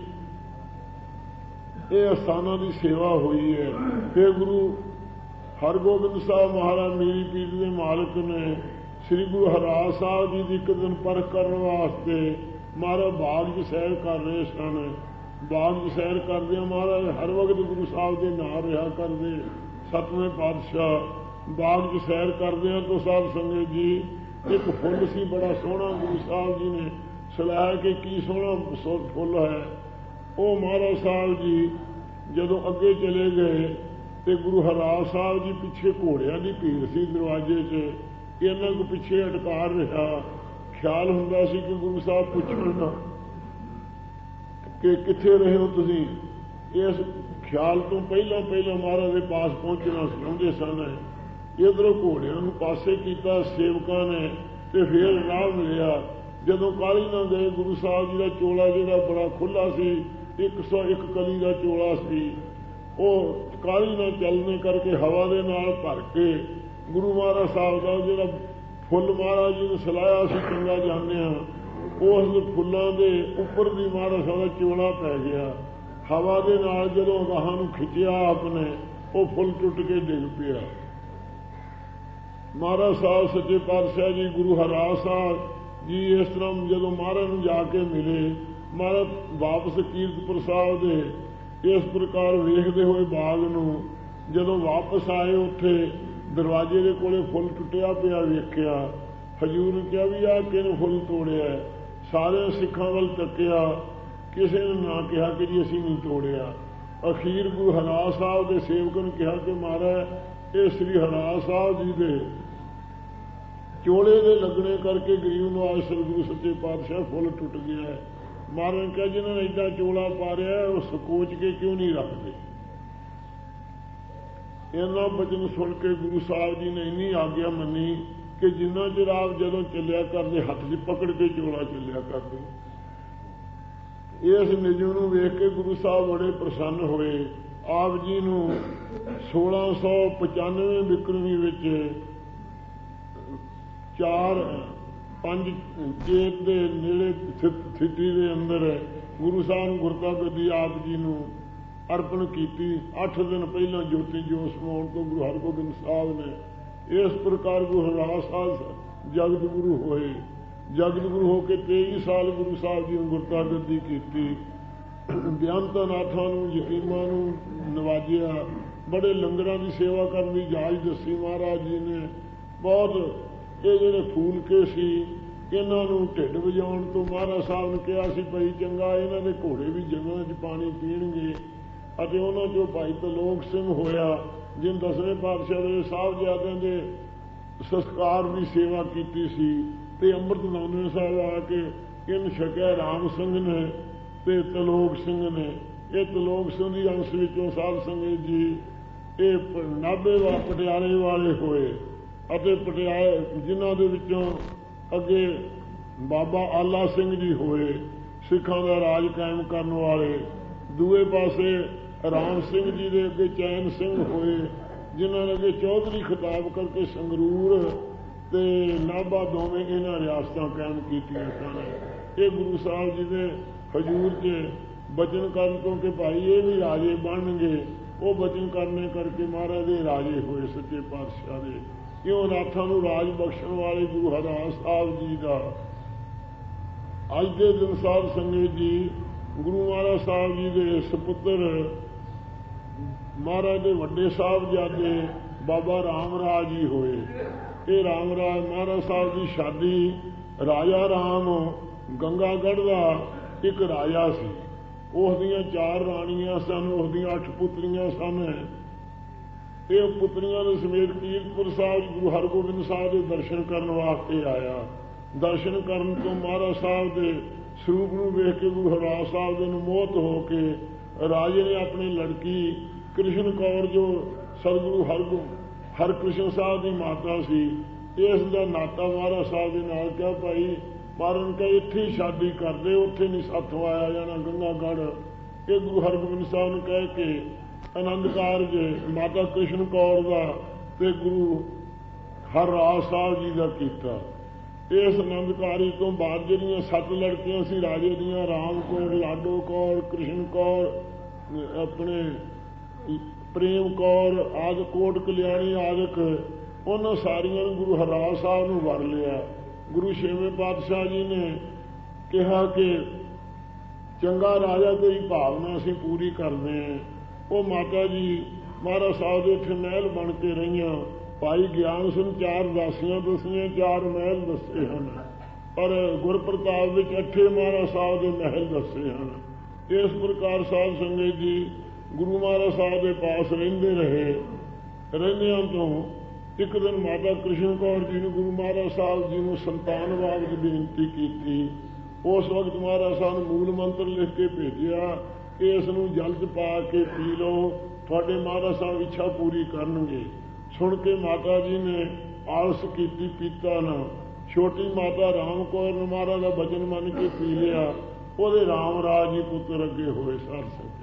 ਇਹ ਅਸਥਾਨਾਂ ਦੀ ਸੇਵਾ ਹੋਈ ਹੈ। ਫਿਰ ਗੁਰੂ ਹਰਗੋਬਿੰਦ ਸਾਹਿਬ ਮਹਾਰਾਜ ਮੀਰੀ ਪੀਰ ਦੇ ਮਾਲਕ ਨੇ ਸ੍ਰੀ ਗੁਰੂ ਹਰਰਾਜ ਸਾਹਿਬ ਜੀ ਦੀ ਇੱਕ ਦਿਨ ਪਰਖ ਕਰਨ ਵਾਸਤੇ ਮਹਾਰਾਜ ਬਾਗ 'ਚ ਸੈਰ ਕਰ ਰਹੇ ਸਨ। ਬਾਗ 'ਚ ਸੈਰ ਕਰਦਿਆਂ ਮਹਾਰਾਜ ਹਰ ਵਕਤ ਗੁਰੂ ਸਾਹਿਬ ਦੇ ਨਾਲ ਰਿਹਾ ਕਰਦੇ। ਸਤਵੇਂ ਪਾਤਸ਼ਾਹ ਬਾਗ 'ਚ ਸੈਰ ਕਰਦਿਆਂ ਤੋਂ ਸਾਧ ਸੰਗਤ ਜੀ ਇੱਕ ਫੁੱਲ ਸੀ ਬੜਾ ਸੋਹਣਾ, ਗੁਰੂ ਸਾਹਿਬ ਜੀ ਨੇ ਸਲਾਹਿਆ ਕਿ ਕੀ ਸੋਹਣਾ ਫੁੱਲ ਹੈ। ਉਹ ਮਹਾਰਾਜ ਸਾਹਿਬ ਜੀ ਜਦੋਂ ਅੱਗੇ ਚਲੇ ਗਏ ਤੇ ਗੁਰੂ ਹਰਰਾਜ ਸਾਹਿਬ ਜੀ ਪਿੱਛੇ ਘੋੜਿਆਂ ਦੀ ਭੀੜ ਸੀ ਦਰਵਾਜ਼ੇ 'ਚ, ਇਹਨਾਂ ਕੋ ਪਿੱਛੇ ਅਟਕਾਰ ਰਿਹਾ। ਖਿਆਲ ਹੁੰਦਾ ਸੀ ਕਿ ਗੁਰੂ ਸਾਹਿਬ ਪੁੱਛਣ ਨਾ ਕਿ ਕਿੱਥੇ ਰਹੇ ਹੋ ਤੁਸੀਂ। ਇਸ ਖਿਆਲ ਤੋਂ ਪਹਿਲਾਂ ਪਹਿਲਾਂ ਮਹਾਰਾਜ ਦੇ ਪਾਸ ਪਹੁੰਚਣਾ ਚਾਹੁੰਦੇ ਸਨ। ਇੱਧਰੋਂ ਘੋੜਿਆਂ ਨੂੰ ਪਾਸੇ ਕੀਤਾ ਸੇਵਕਾਂ ਨੇ ਤੇ ਫਿਰ ਰਾਹ ਮਿਲਿਆ। ਜਦੋਂ ਕਾਹਲੀ ਨਾ ਗਏ, ਗੁਰੂ ਸਾਹਿਬ ਜੀ ਦਾ ਚੋਲਾ ਜਿਹੜਾ ਬੜਾ ਖੁੱਲ੍ਹਾ ਸੀ, ਇੱਕ ਸੌ ਇੱਕ ਕਲੀ ਦਾ ਚੋਲਾ ਸੀ, ਉਹ ਕਾਹਲੀ ਨਾਲ ਚੱਲਣੇ ਕਰਕੇ ਹਵਾ ਦੇ ਨਾਲ ਭਰ ਕੇ ਗੁਰੂ ਮਹਾਰਾਜ ਸਾਹਿਬ ਦਾ ਜਿਹੜਾ ਫੁੱਲ ਮਹਾਰਾਜ ਜੀ ਨੇ ਸਲਾਇਆ ਸੀ ਚੰਗਾ ਜਾਣਦੇ ਹਾਂ, ਉਸ ਫੁੱਲਾਂ ਦੇ ਉੱਪਰ ਦੀ ਮਹਾਰਾਜ ਸਾਹਿਬ ਦਾ ਚੋਲਾ ਪੈ ਗਿਆ। ਹਵਾ ਦੇ ਨਾਲ ਜਦੋਂ ਰਾਹਾਂ ਨੂੰ ਖਿੱਚਿਆ ਆਪਣੇ, ਉਹ ਫੁੱਲ ਟੁੱਟ ਕੇ ਡਿੱਗ ਪਿਆ। ਮਹਾਰਾਜ ਸਾਹਿਬ ਸੱਚੇ ਪਾਤਸ਼ਾਹ ਜੀ ਗੁਰੂ ਹਰਰਾਜ ਸਾਹਿਬ ਜੀ ਇਸ ਤਰ੍ਹਾਂ ਜਦੋਂ ਮਹਾਰਾਜ ਨੂੰ ਜਾ ਕੇ ਮਿਲੇ, ਮਹਾਰਾਜ ਵਾਪਸ ਕੀਰਤਪੁਰ ਸਾਹਿਬ ਦੇ ਇਸ ਪ੍ਰਕਾਰ ਵੇਖਦੇ ਹੋਏ ਬਾਗ ਨੂੰ ਜਦੋਂ ਵਾਪਸ ਆਏ, ਉੱਥੇ ਦਰਵਾਜ਼ੇ ਦੇ ਕੋਲੇ ਫੁੱਲ ਟੁੱਟਿਆ ਪਿਆ ਵੇਖਿਆ। ਹਜ਼ੂਰ ਨੇ ਕਿਹਾ ਵੀ ਆਹ ਕਿਹਨੂੰ ਫੁੱਲ ਤੋੜਿਆ? ਸਾਰੇ ਸਿੱਖਾਂ ਵੱਲ ਤੱਕਿਆ, ਕਿਸੇ ਨੇ ਨਾ ਕਿਹਾ ਕਿ ਜੀ ਅਸੀਂ ਨਹੀਂ ਤੋੜਿਆ। ਅਖੀਰ ਗੁਰੂ ਹਰਰਾਜ ਸਾਹਿਬ ਦੇ ਸੇਵਕਾਂ ਨੇ ਕਿਹਾ ਕਿ ਮਹਾਰਾਜ ਇਹ ਸ੍ਰੀ ਹਰਰਾਜ ਸਾਹਿਬ ਜੀ ਦੇ ਚੋਲੇ ਦੇ ਲੱਗਣੇ ਕਰਕੇ ਗਰੀਬ ਨਵਾਜ਼ ਸਤਿਗੁਰੂ ਸੱਚੇ ਪਾਤਸ਼ਾਹ ਫੁੱਲ ਟੁੱਟ ਗਿਆ ਹੈ। ਮਹਾਰਾਜ ਨੇ ਕਿਹਾ ਜਿਹਨਾਂ ਨੇ ਏਦਾਂ ਚੋਲਾ ਪਾ ਰਿਹਾ ਉਹ ਸਕੋਚ ਕੇ ਕਿਉਂ ਨਹੀਂ ਰੱਖਦੇ। ਇਹਨਾਂ ਬਚਨ ਸੁਣ ਕੇ ਗੁਰੂ ਸਾਹਿਬ ਜੀ ਨੇ ਇੰਨੀ ਆਗਿਆ ਮੰਨੀ ਕਿ ਜਿੰਨਾ ਚਿਰ ਆਪ ਜਦੋਂ ਚੱਲਿਆ ਕਰਦੇ ਹੱਥ 'ਚ ਪਕੜ ਕੇ ਚੋਲਾ ਚੱਲਿਆ ਕਰਦੇ। ਇਸ ਨਿਯਮ ਨੂੰ ਵੇਖ ਕੇ ਗੁਰੂ ਸਾਹਿਬ ਬੜੇ ਪ੍ਰਸੰਨ ਹੋਏ। ਆਪ ਜੀ ਨੂੰ ਸੋਲਾਂ ਸੌ ਪਚਾਨਵੇਂ ਬਿਕਰਮੀ ਵਿੱਚ ਚਾਰ ਪੰਜ ਚੇਤ ਦੇ ਨੇੜੇ ਸਥਿਤੀ ਦੇ ਅੰਦਰ ਗੁਰੂ ਸਾਹਿਬ ਨੂੰ ਗੁਰਤਾ ਗੱਦੀ ਆਪ ਜੀ ਨੂੰ ਅਰਪਣ ਕੀਤੀ। ਅੱਠ ਦਿਨ ਪਹਿਲਾਂ ਜੋਤੀ ਜੋਤ ਸਮਾਉਣ ਤੋਂ ਗੁਰੂ ਹਰਗੋਬਿੰਦ ਸਾਹਿਬ ਨੇ ਇਸ ਪ੍ਰਕਾਰ ਗੁਰੂ ਹਰਰਾਜ ਸਾਹਿਬ ਜਗਤ ਗੁਰੂ ਹੋਏ। ਜਗਤ ਗੁਰੂ ਹੋ ਕੇ ਤੇਈ ਸਾਲ ਗੁਰੂ ਸਾਹਿਬ ਜੀ ਨੂੰ ਗੁਰਤਾ ਗੱਦੀ ਕੀਤੀ। ਬਿਆੰਤਾਂ ਨਾਥਾਂ ਨੂੰ ਯਤੀਮਾਂ ਨੂੰ ਨਵਾਜਿਆ। ਬੜੇ ਲੰਗਰਾਂ ਦੀ ਸੇਵਾ ਕਰਨ ਦੀ ਜਾਚ ਦੱਸੀ ਮਹਾਰਾਜ ਜੀ ਨੇ। ਬਹੁਤ ਇਹ ਜਿਹੜੇ ਫੂਲ ਕੇ ਸੀ ਇਹਨਾਂ ਨੂੰ ਢਿੱਡ ਵਜਾਉਣ ਤੋਂ ਮਹਾਰਾਜ ਸਾਹਿਬ ਨੇ ਕਿਹਾ ਸੀ ਭਾਈ ਚੰਗਾ ਇਹਨਾਂ ਦੇ ਘੋੜੇ ਵੀ ਜੰਗਲਾਂ 'ਚ ਪਾਣੀ ਪੀਣਗੇ। ਅਤੇ ਉਹਨਾਂ 'ਚੋਂ ਭਾਈ ਤਲੋਕ ਸਿੰਘ ਹੋਇਆ ਜਿਨ ਦਸਵੇਂ ਪਾਤਸ਼ਾਹ ਦੇ ਸਾਹਿਬਜ਼ਾਦਿਆਂ ਦੇ ਸੰਸਕਾਰ ਦੀ ਸੇਵਾ ਕੀਤੀ ਸੀ। ਤੇ ਅੰਮ੍ਰਿਤ ਨਾਮੇ ਸਾਹਿਬ ਆ ਕੇ ਇਹਨ ਛਕਿਆ ਰਾਮ ਸਿੰਘ ਨੇ ਤੇ ਤਲੋਕ ਸਿੰਘ ਨੇ। ਇਹ ਤਲੋਕ ਸਿੰਘ ਦੀ ਅੰਸ਼ ਵਿੱਚੋਂ ਸਾਧ ਸੰਗਤ ਜੀ ਇਹ ਨਾਭੇ ਵਾ ਪਟਿਆਲੇ ਵਾਲੇ ਹੋਏ ਅਤੇ ਪਟਿਆਲੇ ਜਿਨ੍ਹਾਂ ਦੇ ਵਿੱਚੋਂ ਅੱਗੇ ਬਾਬਾ ਆਲਾ ਸਿੰਘ ਜੀ ਹੋਏ ਸਿੱਖਾਂ ਦਾ ਰਾਜ ਕਾਇਮ ਕਰਨ ਵਾਲੇ। ਦੂਏ ਪਾਸੇ ਰਾਮ ਸਿੰਘ ਜੀ ਦੇ ਅੱਗੇ ਚੈਨ ਸਿੰਘ ਹੋਏ ਜਿਨ੍ਹਾਂ ਨੇ ਅੱਗੇ ਚੌਧਰੀ ਖਿਤਾਬ ਕਰਕੇ ਸੰਗਰੂਰ ਤੇ ਨਾਭਾ ਦੋਵੇਂ ਇਹਨਾਂ ਰਿਆਸਤਾਂ ਕਾਇਮ ਕੀਤੀਆਂ ਸਨ। ਇਹ ਗੁਰੂ ਸਾਹਿਬ ਜੀ ਦੇ ਹਜ਼ੂਰ 'ਚ ਬਚਨ ਕਰਨ ਤੋਂ ਕਿ ਭਾਈ ਇਹ ਵੀ ਰਾਜੇ ਬਣਨਗੇ, ਉਹ ਬਚਨ ਕਰਨੇ ਕਰਕੇ ਮਹਾਰਾਜ ਦੇ ਰਾਜੇ ਹੋਏ ਸੱਚੇ ਪਾਤਸ਼ਾਹ ਦੇ। ਕਿਉਂ ਨਾਥਾਂ ਨੂੰ ਰਾਜ ਬਖਸ਼ਣ ਵਾਲੇ ਗੁਰੂ ਹਰਰਾਜ ਸਾਹਿਬ ਜੀ ਦਾ ਅੱਜ ਦੇ ਦਿਨ ਸਾਧ ਸੰਗਤ ਜੀ ਗੁਰੂ ਮਹਾਰਾਜ ਸਾਹਿਬ ਜੀ ਦੇ ਸਪੁੱਤਰ ਮਹਾਰਾਜ ਦੇ ਵੱਡੇ ਸਾਹਿਬਜ਼ਾਦੇ ਬਾਬਾ ਰਾਮ ਰਾਜ ਜੀ ਹੋਏ। ਇਹ ਰਾਮ ਰਾਜ ਮਹਾਰਾਜ ਸਾਹਿਬ ਦੀ ਸ਼ਾਦੀ ਰਾਜਾ ਰਾਮ ਗੰਗਾਗੜ੍ਹ ਦਾ ਇੱਕ ਰਾਜਾ ਸੀ। ਉਸ ਦੀਆਂ ਚਾਰ ਰਾਣੀਆਂ ਸਨ, ਉਸ ਦੀਆਂ ਅੱਠ ਪੁੱਤਰੀਆਂ ਸਨ। ਇਹ ਪੁੱਤਰੀਆਂ ਦੇ ਸਮੇਤ ਕੀਰਤਪੁਰ ਸਾਹਿਬ ਗੁਰੂ ਹਰਗੋਬਿੰਦ ਸਾਹਿਬ ਦੇ ਦਰਸ਼ਨ ਕਰਨ ਵਾਸਤੇ ਆਇਆ। ਦਰਸ਼ਨ ਕਰਨ ਤੋਂ ਮਹਾਰਾਜ ਸਾਹਿਬ ਦੇ ਸਰੂਪ ਨੂੰ ਵੇਖ ਕੇ ਗੁਰੂ ਹਰਰਾਜ ਸਾਹਿਬ ਦੇ ਨੂੰ ਮੋਹਿਤ ਹੋ ਕੇ ਰਾਜੇ ਨੇ ਆਪਣੀ ਲੜਕੀ ਕ੍ਰਿਸ਼ਨ ਕੌਰ ਜੋ ਸਤਿਗੁਰੂ ਹਰਗੋ ਹਰਕ੍ਰਿਸ਼ਨ ਸਾਹਿਬ ਦੀ ਮਾਤਾ ਸੀ, ਇਸ ਦਾ ਨਾਤਾ ਮਹਾਰਾਜ ਸਾਹਿਬ ਦੇ ਨਾਲ ਕਿਹਾ ਭਾਈ ਮਾਰਨ ਕੇ ਇੱਥੇ ਹੀ ਸ਼ਾਦੀ ਕਰਦੇ, ਉੱਥੇ ਨਹੀਂ ਸਾਥੋਂ ਆਇਆ ਜਾਣਾ ਗੰਗਾਗੜ੍ਹ। ਇਹ ਗੁਰੂ ਹਰਗੋਬਿੰਦ ਸਾਹਿਬ ਨੂੰ ਕਹਿ ਕੇ ਆਨੰਦ ਕਾਰਜ ਮਾਤਾ ਕ੍ਰਿਸ਼ਨ ਕੌਰ ਦਾ ਤੇ ਗੁਰੂ ਹਰਰਾਜ ਸਾਹਿਬ ਜੀ ਦਾ ਕੀਤਾ। ਇਸ ਆਨੰਦ ਕਾਰਜ ਤੋਂ ਬਾਅਦ ਜਿਹੜੀਆਂ ਸੱਤ ਲੜਕੀਆਂ ਸੀ ਰਾਜੇ ਦੀਆਂ, ਰਾਮ ਕੌਰ, ਲਾਡੋ ਕੌਰ, ਕ੍ਰਿਸ਼ਨ ਕੌਰ, ਆਪਣੇ ਪ੍ਰੇਮ ਕੌਰ ਆਦਿ, ਕੋਟ ਕਲਿਆਣੀ ਆਦਿਕ, ਉਹਨਾਂ ਸਾਰੀਆਂ ਨੂੰ ਗੁਰੂ ਹਰਰਾਜ ਸਾਹਿਬ ਨੂੰ ਵਰ ਲਿਆ। ਗੁਰੂ ਛੇਵੇਂ ਪਾਤਸ਼ਾਹ ਜੀ ਨੇ ਕਿਹਾ ਕਿ ਚੰਗਾ ਰਾਜਾ ਤੇਰੀ ਭਾਵਨਾ ਅਸੀਂ ਪੂਰੀ ਕਰਦੇ ਹਾਂ। ਉਹ ਮਾਤਾ ਜੀ ਮਹਾਰਾਜ ਸਾਹਿਬ ਦੇ ਇੱਥੇ ਮਹਿਲ ਬਣ ਕੇ ਰਹੀਆਂ। ਭਾਈ ਗਿਆਨ ਸਿੰਘ ਚਾਰ ਦਾਸੀਆਂ ਦੱਸੀਆਂ, ਚਾਰ ਮਹਿਲ ਦੱਸੇ ਹਨ, ਪਰ ਗੁਰਪ੍ਰਤਾਪ ਵਿੱਚ ਅੱਠੇ ਮਹਾਰਾਜ ਸਾਹਿਬ ਦੇ ਮਹਿਲ ਦੱਸੇ ਹਨ। ਇਸ ਪ੍ਰਕਾਰ ਸਾਧ ਸੰਗਤ ਜੀ ਗੁਰੂ ਮਹਾਰਾਜ ਸਾਹਿਬ ਦੇ ਪਾਸ ਰਹਿੰਦੇ ਰਹੇ। ਰਹਿੰਦਿਆਂ ਤੋਂ ਇੱਕ ਦਿਨ ਮਾਤਾ ਕ੍ਰਿਸ਼ਨ ਕੌਰ ਜੀ ਨੂੰ ਗੁਰੂ ਮਹਾਰਾਜ ਸਾਹਿਬ ਜੀ ਨੂੰ ਸੰਤਾਨ ਬਾਬਤ ਬੇਨਤੀ ਕੀਤੀ। ਉਸ ਵਕਤ ਮਹਾਰਾਜ ਸਾਹਿਬ ਨੇ ਮੂਲ ਮੰਤਰ ਲਿਖ ਕੇ ਭੇਜਿਆ ਕਿ ਇਸ ਨੂੰ ਜਲ 'ਚ ਪਾ ਕੇ ਪੀ ਲਓ, ਤੁਹਾਡੇ ਮਹਾਰਾਜ ਸਾਹਿਬ ਇੱਛਾ ਪੂਰੀ ਕਰਨਗੇ। ਸੁਣ ਕੇ ਮਾਤਾ ਜੀ ਨੇ ਆਲਸ ਕੀਤੀ, ਪੀਤਾ ਨਾ। ਛੋਟੀ ਮਾਤਾ ਰਾਮ ਕੌਰ ਨੇ ਮਹਾਰਾਜ ਦਾ ਬਚਨ ਮੰਨ ਕੇ ਪੀ ਲਿਆ। ਉਹਦੇ ਰਾਮ ਰਾਜ ਜੀ ਪੁੱਤਰ ਅੱਗੇ ਹੋਏ। ਸਾਧ ਸੰਗਤ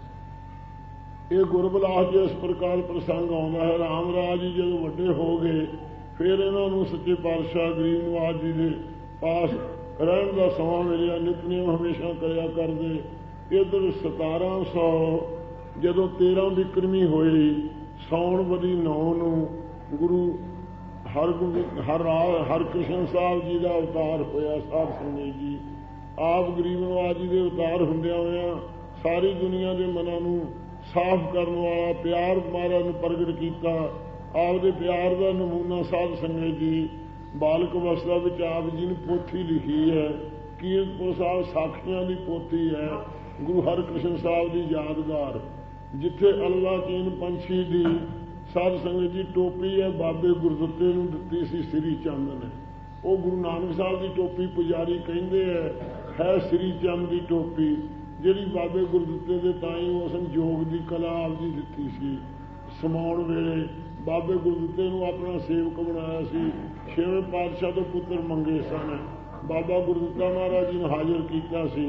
ਇਹ ਗੁਰਬਲਾਸ ਜਿਸ ਪ੍ਰਕਾਰ ਪ੍ਰਸੰਗ ਆਉਂਦਾ ਹੈ। ਰਾਮ ਰਾਜ ਜੀ ਜਦੋਂ ਵੱਡੇ ਹੋ ਗਏ ਫਿਰ ਇਹਨਾਂ ਨੂੰ ਸੱਚੇ ਪਾਤਸ਼ਾਹ ਗਰੀਬ ਨਿਵਾਜ ਜੀ ਦੇ ਪਾਸ ਰਹਿਣ ਦਾ ਸਮਾਂ ਮਿਲਿਆ। ਨਿਤਨੇਮ ਹਮੇਸ਼ਾ ਕਰਿਆ ਕਰਦੇ। ਇੱਧਰ ਸਤਾਰਾਂ ਸੌ ਜਦੋਂ ਤੇਰਾਂ ਬਿਕਰਮੀ ਹੋਈ, ਸਾਉਣ ਬਦੀ ਨੌ ਨੂੰ ਗੁਰੂ ਹਰ ਹਰ ਹਰਕ੍ਰਿਸ਼ਨ ਸਾਹਿਬ ਜੀ ਦਾ ਅਵਤਾਰ ਹੋਇਆ। ਸਾਧ ਸੰਗਤ ਜੀ ਆਪ ਗਰੀਬ ਨਿਵਾਜ ਜੀ ਦੇ ਅਵਤਾਰ ਹੁੰਦਿਆਂ ਹੋਇਆਂ ਸਾਰੀ ਦੁਨੀਆ ਦੇ ਮਨਾਂ ਨੂੰ ਸਾਫ਼ ਕਰਨ ਵਾਲਾ ਪਿਆਰ ਮਹਾਰਾਜ ਨੂੰ ਪ੍ਰਗਟ ਕੀਤਾ। ਆਪਦੇ ਪਿਆਰ ਦਾ ਨਮੂਨਾ ਸਾਧ ਸੰਗਤ ਜੀ ਬਾਲਕ ਅਵਸਥਾ ਵਿੱਚ ਆਪ ਜੀ ਨੇ ਪੋਥੀ ਲਿਖੀ ਹੈ। ਕੀਰਤਪੁਰ ਸਾਹਿਬ ਸਾਖੀਆਂ ਦੀ ਪੋਥੀ ਹੈ। ਗੁਰੂ ਹਰਕ੍ਰਿਸ਼ਨ ਸਾਹਿਬ ਦੀ ਯਾਦਗਾਰ, ਜਿੱਥੇ ਅੱਲਾ ਚੀਨ ਪੰਛੀ ਦੀ ਸਾਧ ਸੰਗਤ ਜੀ ਟੋਪੀ ਹੈ ਬਾਬੇ ਗੁਰਦਿੱਤੇ ਨੂੰ ਦਿੱਤੀ ਸੀ ਸ੍ਰੀ ਚੰਦ ਨੇ। ਉਹ ਗੁਰੂ ਨਾਨਕ ਸਾਹਿਬ ਦੀ ਟੋਪੀ ਪੁਜਾਰੀ ਕਹਿੰਦੇ ਹੈ ਹੈ ਸ੍ਰੀ ਚੰਦ ਦੀ ਟੋਪੀ, ਜਿਹੜੀ ਬਾਬੇ ਗੁਰਦਿੱਤੇ ਦੇ ਤਾਈ ਉਸ ਨੇ ਯੋਗ ਦੀ ਕਲਾ ਆਪ ਜੀ ਦਿੱਤੀ ਸੀ। ਸਮਾਉਣ ਵੇਲੇ ਬਾਬੇ ਗੁਰਦਿੱਤੇ ਨੂੰ ਆਪਣਾ ਸੇਵਕ ਬਣਾਇਆ ਸੀ। ਛੇਵੇਂ ਪਾਤਸ਼ਾਹ ਤੋਂ ਪੁੱਤਰ ਮੰਗੇ ਸਨ। ਬਾਬਾ ਗੁਰਦਿੱਤਾ ਮਹਾਰਾਜ ਜੀ ਨੂੰ ਹਾਜ਼ਰ ਕੀਤਾ ਸੀ।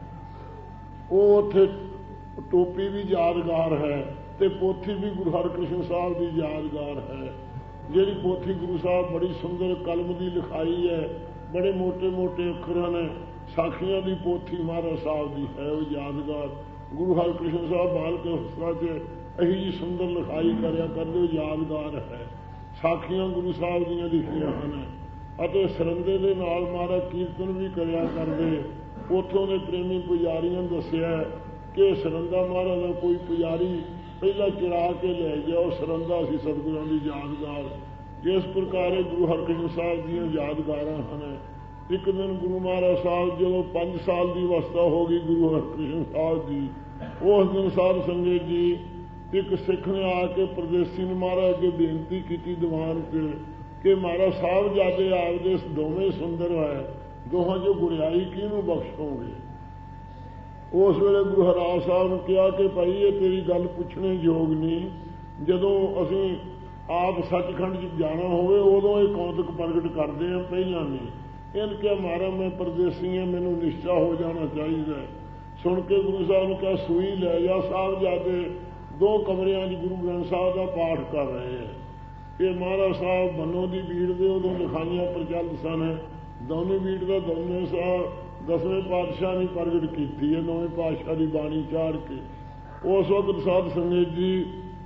ਉਹ ਉੱਥੇ ਟੋਪੀ ਵੀ ਯਾਦਗਾਰ ਹੈ ਤੇ ਪੋਥੀ ਵੀ ਗੁਰੂ ਹਰਕ੍ਰਿਸ਼ਨ ਸਾਹਿਬ ਦੀ ਯਾਦਗਾਰ ਹੈ। ਜਿਹੜੀ ਪੋਥੀ ਗੁਰੂ ਸਾਹਿਬ ਬੜੀ ਸੁੰਦਰ ਕਲਮ ਦੀ ਲਿਖਾਈ ਹੈ, ਬੜੇ ਮੋਟੇ ਮੋਟੇ ਅੱਖਰਾਂ ਨੇ। ਸਾਖੀਆਂ ਦੀ ਪੋਥੀ ਮਹਾਰਾਜ ਸਾਹਿਬ ਦੀ ਹੈ, ਉਹ ਯਾਦਗਾਰ। ਗੁਰੂ ਹਰਕ੍ਰਿਸ਼ਨ ਸਾਹਿਬ ਬਾਲਕ ਅਵਸਥਾ 'ਚ ਇਹੀ ਜਿਹੀ ਸੁੰਦਰ ਲਿਖਾਈ ਕਰਿਆ ਕਰਦੇ, ਉਹ ਯਾਦਗਾਰ ਹੈ। ਸਾਖੀਆਂ ਗੁਰੂ ਸਾਹਿਬ ਦੀਆਂ ਲਿਖੀਆਂ ਹਨ ਅਤੇ ਸਰੰਦੇ ਦੇ ਨਾਲ ਮਹਾਰਾਜ ਕੀਰਤਨ ਵੀ ਕਰਿਆ ਕਰਦੇ। ਉੱਥੋਂ ਦੇ ਪ੍ਰੇਮੀ ਪੁਜਾਰੀਆਂ ਨੇ ਦੱਸਿਆ ਕਿ ਸਰੰਦਾ ਮਹਾਰਾਜ ਦਾ ਕੋਈ ਪੁਜਾਰੀ ਪਹਿਲਾਂ ਚੁਰਾ ਕੇ ਲੈ ਗਿਆ, ਉਹ ਸਰੰਦਾ ਸੀ ਸਤਿਗੁਰਾਂ ਦੀ ਯਾਦਗਾਰ। ਜਿਸ ਪ੍ਰਕਾਰ ਗੁਰੂ ਹਰਕ੍ਰਿਸ਼ਨ ਸਾਹਿਬ ਦੀਆਂ ਯਾਦਗਾਰਾਂ ਹਨ। ਇੱਕ ਦਿਨ ਗੁਰੂ ਮਹਾਰਾਜ ਸਾਹਿਬ ਜਦੋਂ ਪੰਜ ਸਾਲ ਦੀ ਅਵਸਥਾ ਹੋ ਗਈ ਗੁਰੂ ਹਰਕ੍ਰਿਸ਼ਨ ਸਾਹਿਬ ਦੀ, ਉਸ ਦਿਨ ਸਾਧ ਸੰਗਤ ਜੀ ਇੱਕ ਸਿੱਖ ਨੇ ਆ ਕੇ ਪਰਦੇਸੀ ਨੂੰ ਮਹਾਰਾਜ ਅੱਗੇ ਬੇਨਤੀ ਕੀਤੀ ਦੀਵਾਨ 'ਚ ਕਿ ਮਹਾਰਾਜ ਸਾਹਿਬ ਜਾਦੇ ਆਪਦੇ ਦੋਵੇਂ ਸੁੰਦਰ ਹੈ, ਦੋਹਾਂ 'ਚੋਂ ਗੁਰਿਆਈ ਕਿਹਨੂੰ ਬਖਸ਼ੋਗੇ। ਉਸ ਵੇਲੇ ਗੁਰੂ ਹਰਿਰਾਜ ਸਾਹਿਬ ਨੇ ਕਿਹਾ ਕਿ ਭਾਈ ਇਹ ਤੇਰੀ ਗੱਲ ਪੁੱਛਣੇ ਯੋਗ ਨਹੀਂ। ਜਦੋਂ ਅਸੀਂ ਆਪ ਸੱਚਖੰਡ 'ਚ ਜਾਣਾ ਹੋਵੇ ਉਦੋਂ ਇਹ ਕੌਤਕ ਪ੍ਰਗਟ ਕਰਦੇ ਹਾਂ, ਪਹਿਲਾਂ ਨਹੀਂ। ਇਹਨ ਕਿਹਾ ਮਹਾਰਾਜ ਮੈਂ ਪਰਦੇਸੀ ਹਾਂ, ਮੈਨੂੰ ਨਿਸ਼ਚਾ ਹੋ ਜਾਣਾ ਚਾਹੀਦਾ। ਸੁਣ ਕੇ ਗੁਰੂ ਸਾਹਿਬ ਨੇ ਕਿਹਾ ਸੂਈ ਲੈ ਜਾ। ਸਾਹਿਬ ਜਾਦੇ ਦੋ ਕਮਰਿਆਂ 'ਚ ਗੁਰੂ ਗ੍ਰੰਥ ਸਾਹਿਬ ਦਾ ਪਾਠ ਕਰ ਰਹੇ ਹੈ। ਇਹ ਮਹਾਰਾਜ ਸਾਹਿਬ ਬੰਨੋ ਦੀ ਬੀੜ ਦੇ ਉਦੋਂ ਲਿਖਾਈਆਂ ਪ੍ਰਚਲਿਤ ਸਨ। ਦੋਨੇ ਬੀੜ ਦਾ ਦੋਨੇ ਸਾਹਿਬ ਦਸਵੇਂ ਪਾਤਸ਼ਾਹ ਨੇ ਪ੍ਰਗਟ ਕੀਤੀ ਹੈ, ਨੌਵੇਂ ਪਾਤਸ਼ਾਹ ਦੀ ਬਾਣੀ ਚਾੜ ਕੇ। ਉਸ ਵਕਤ ਸਾਧ ਸੰਗਤ ਜੀ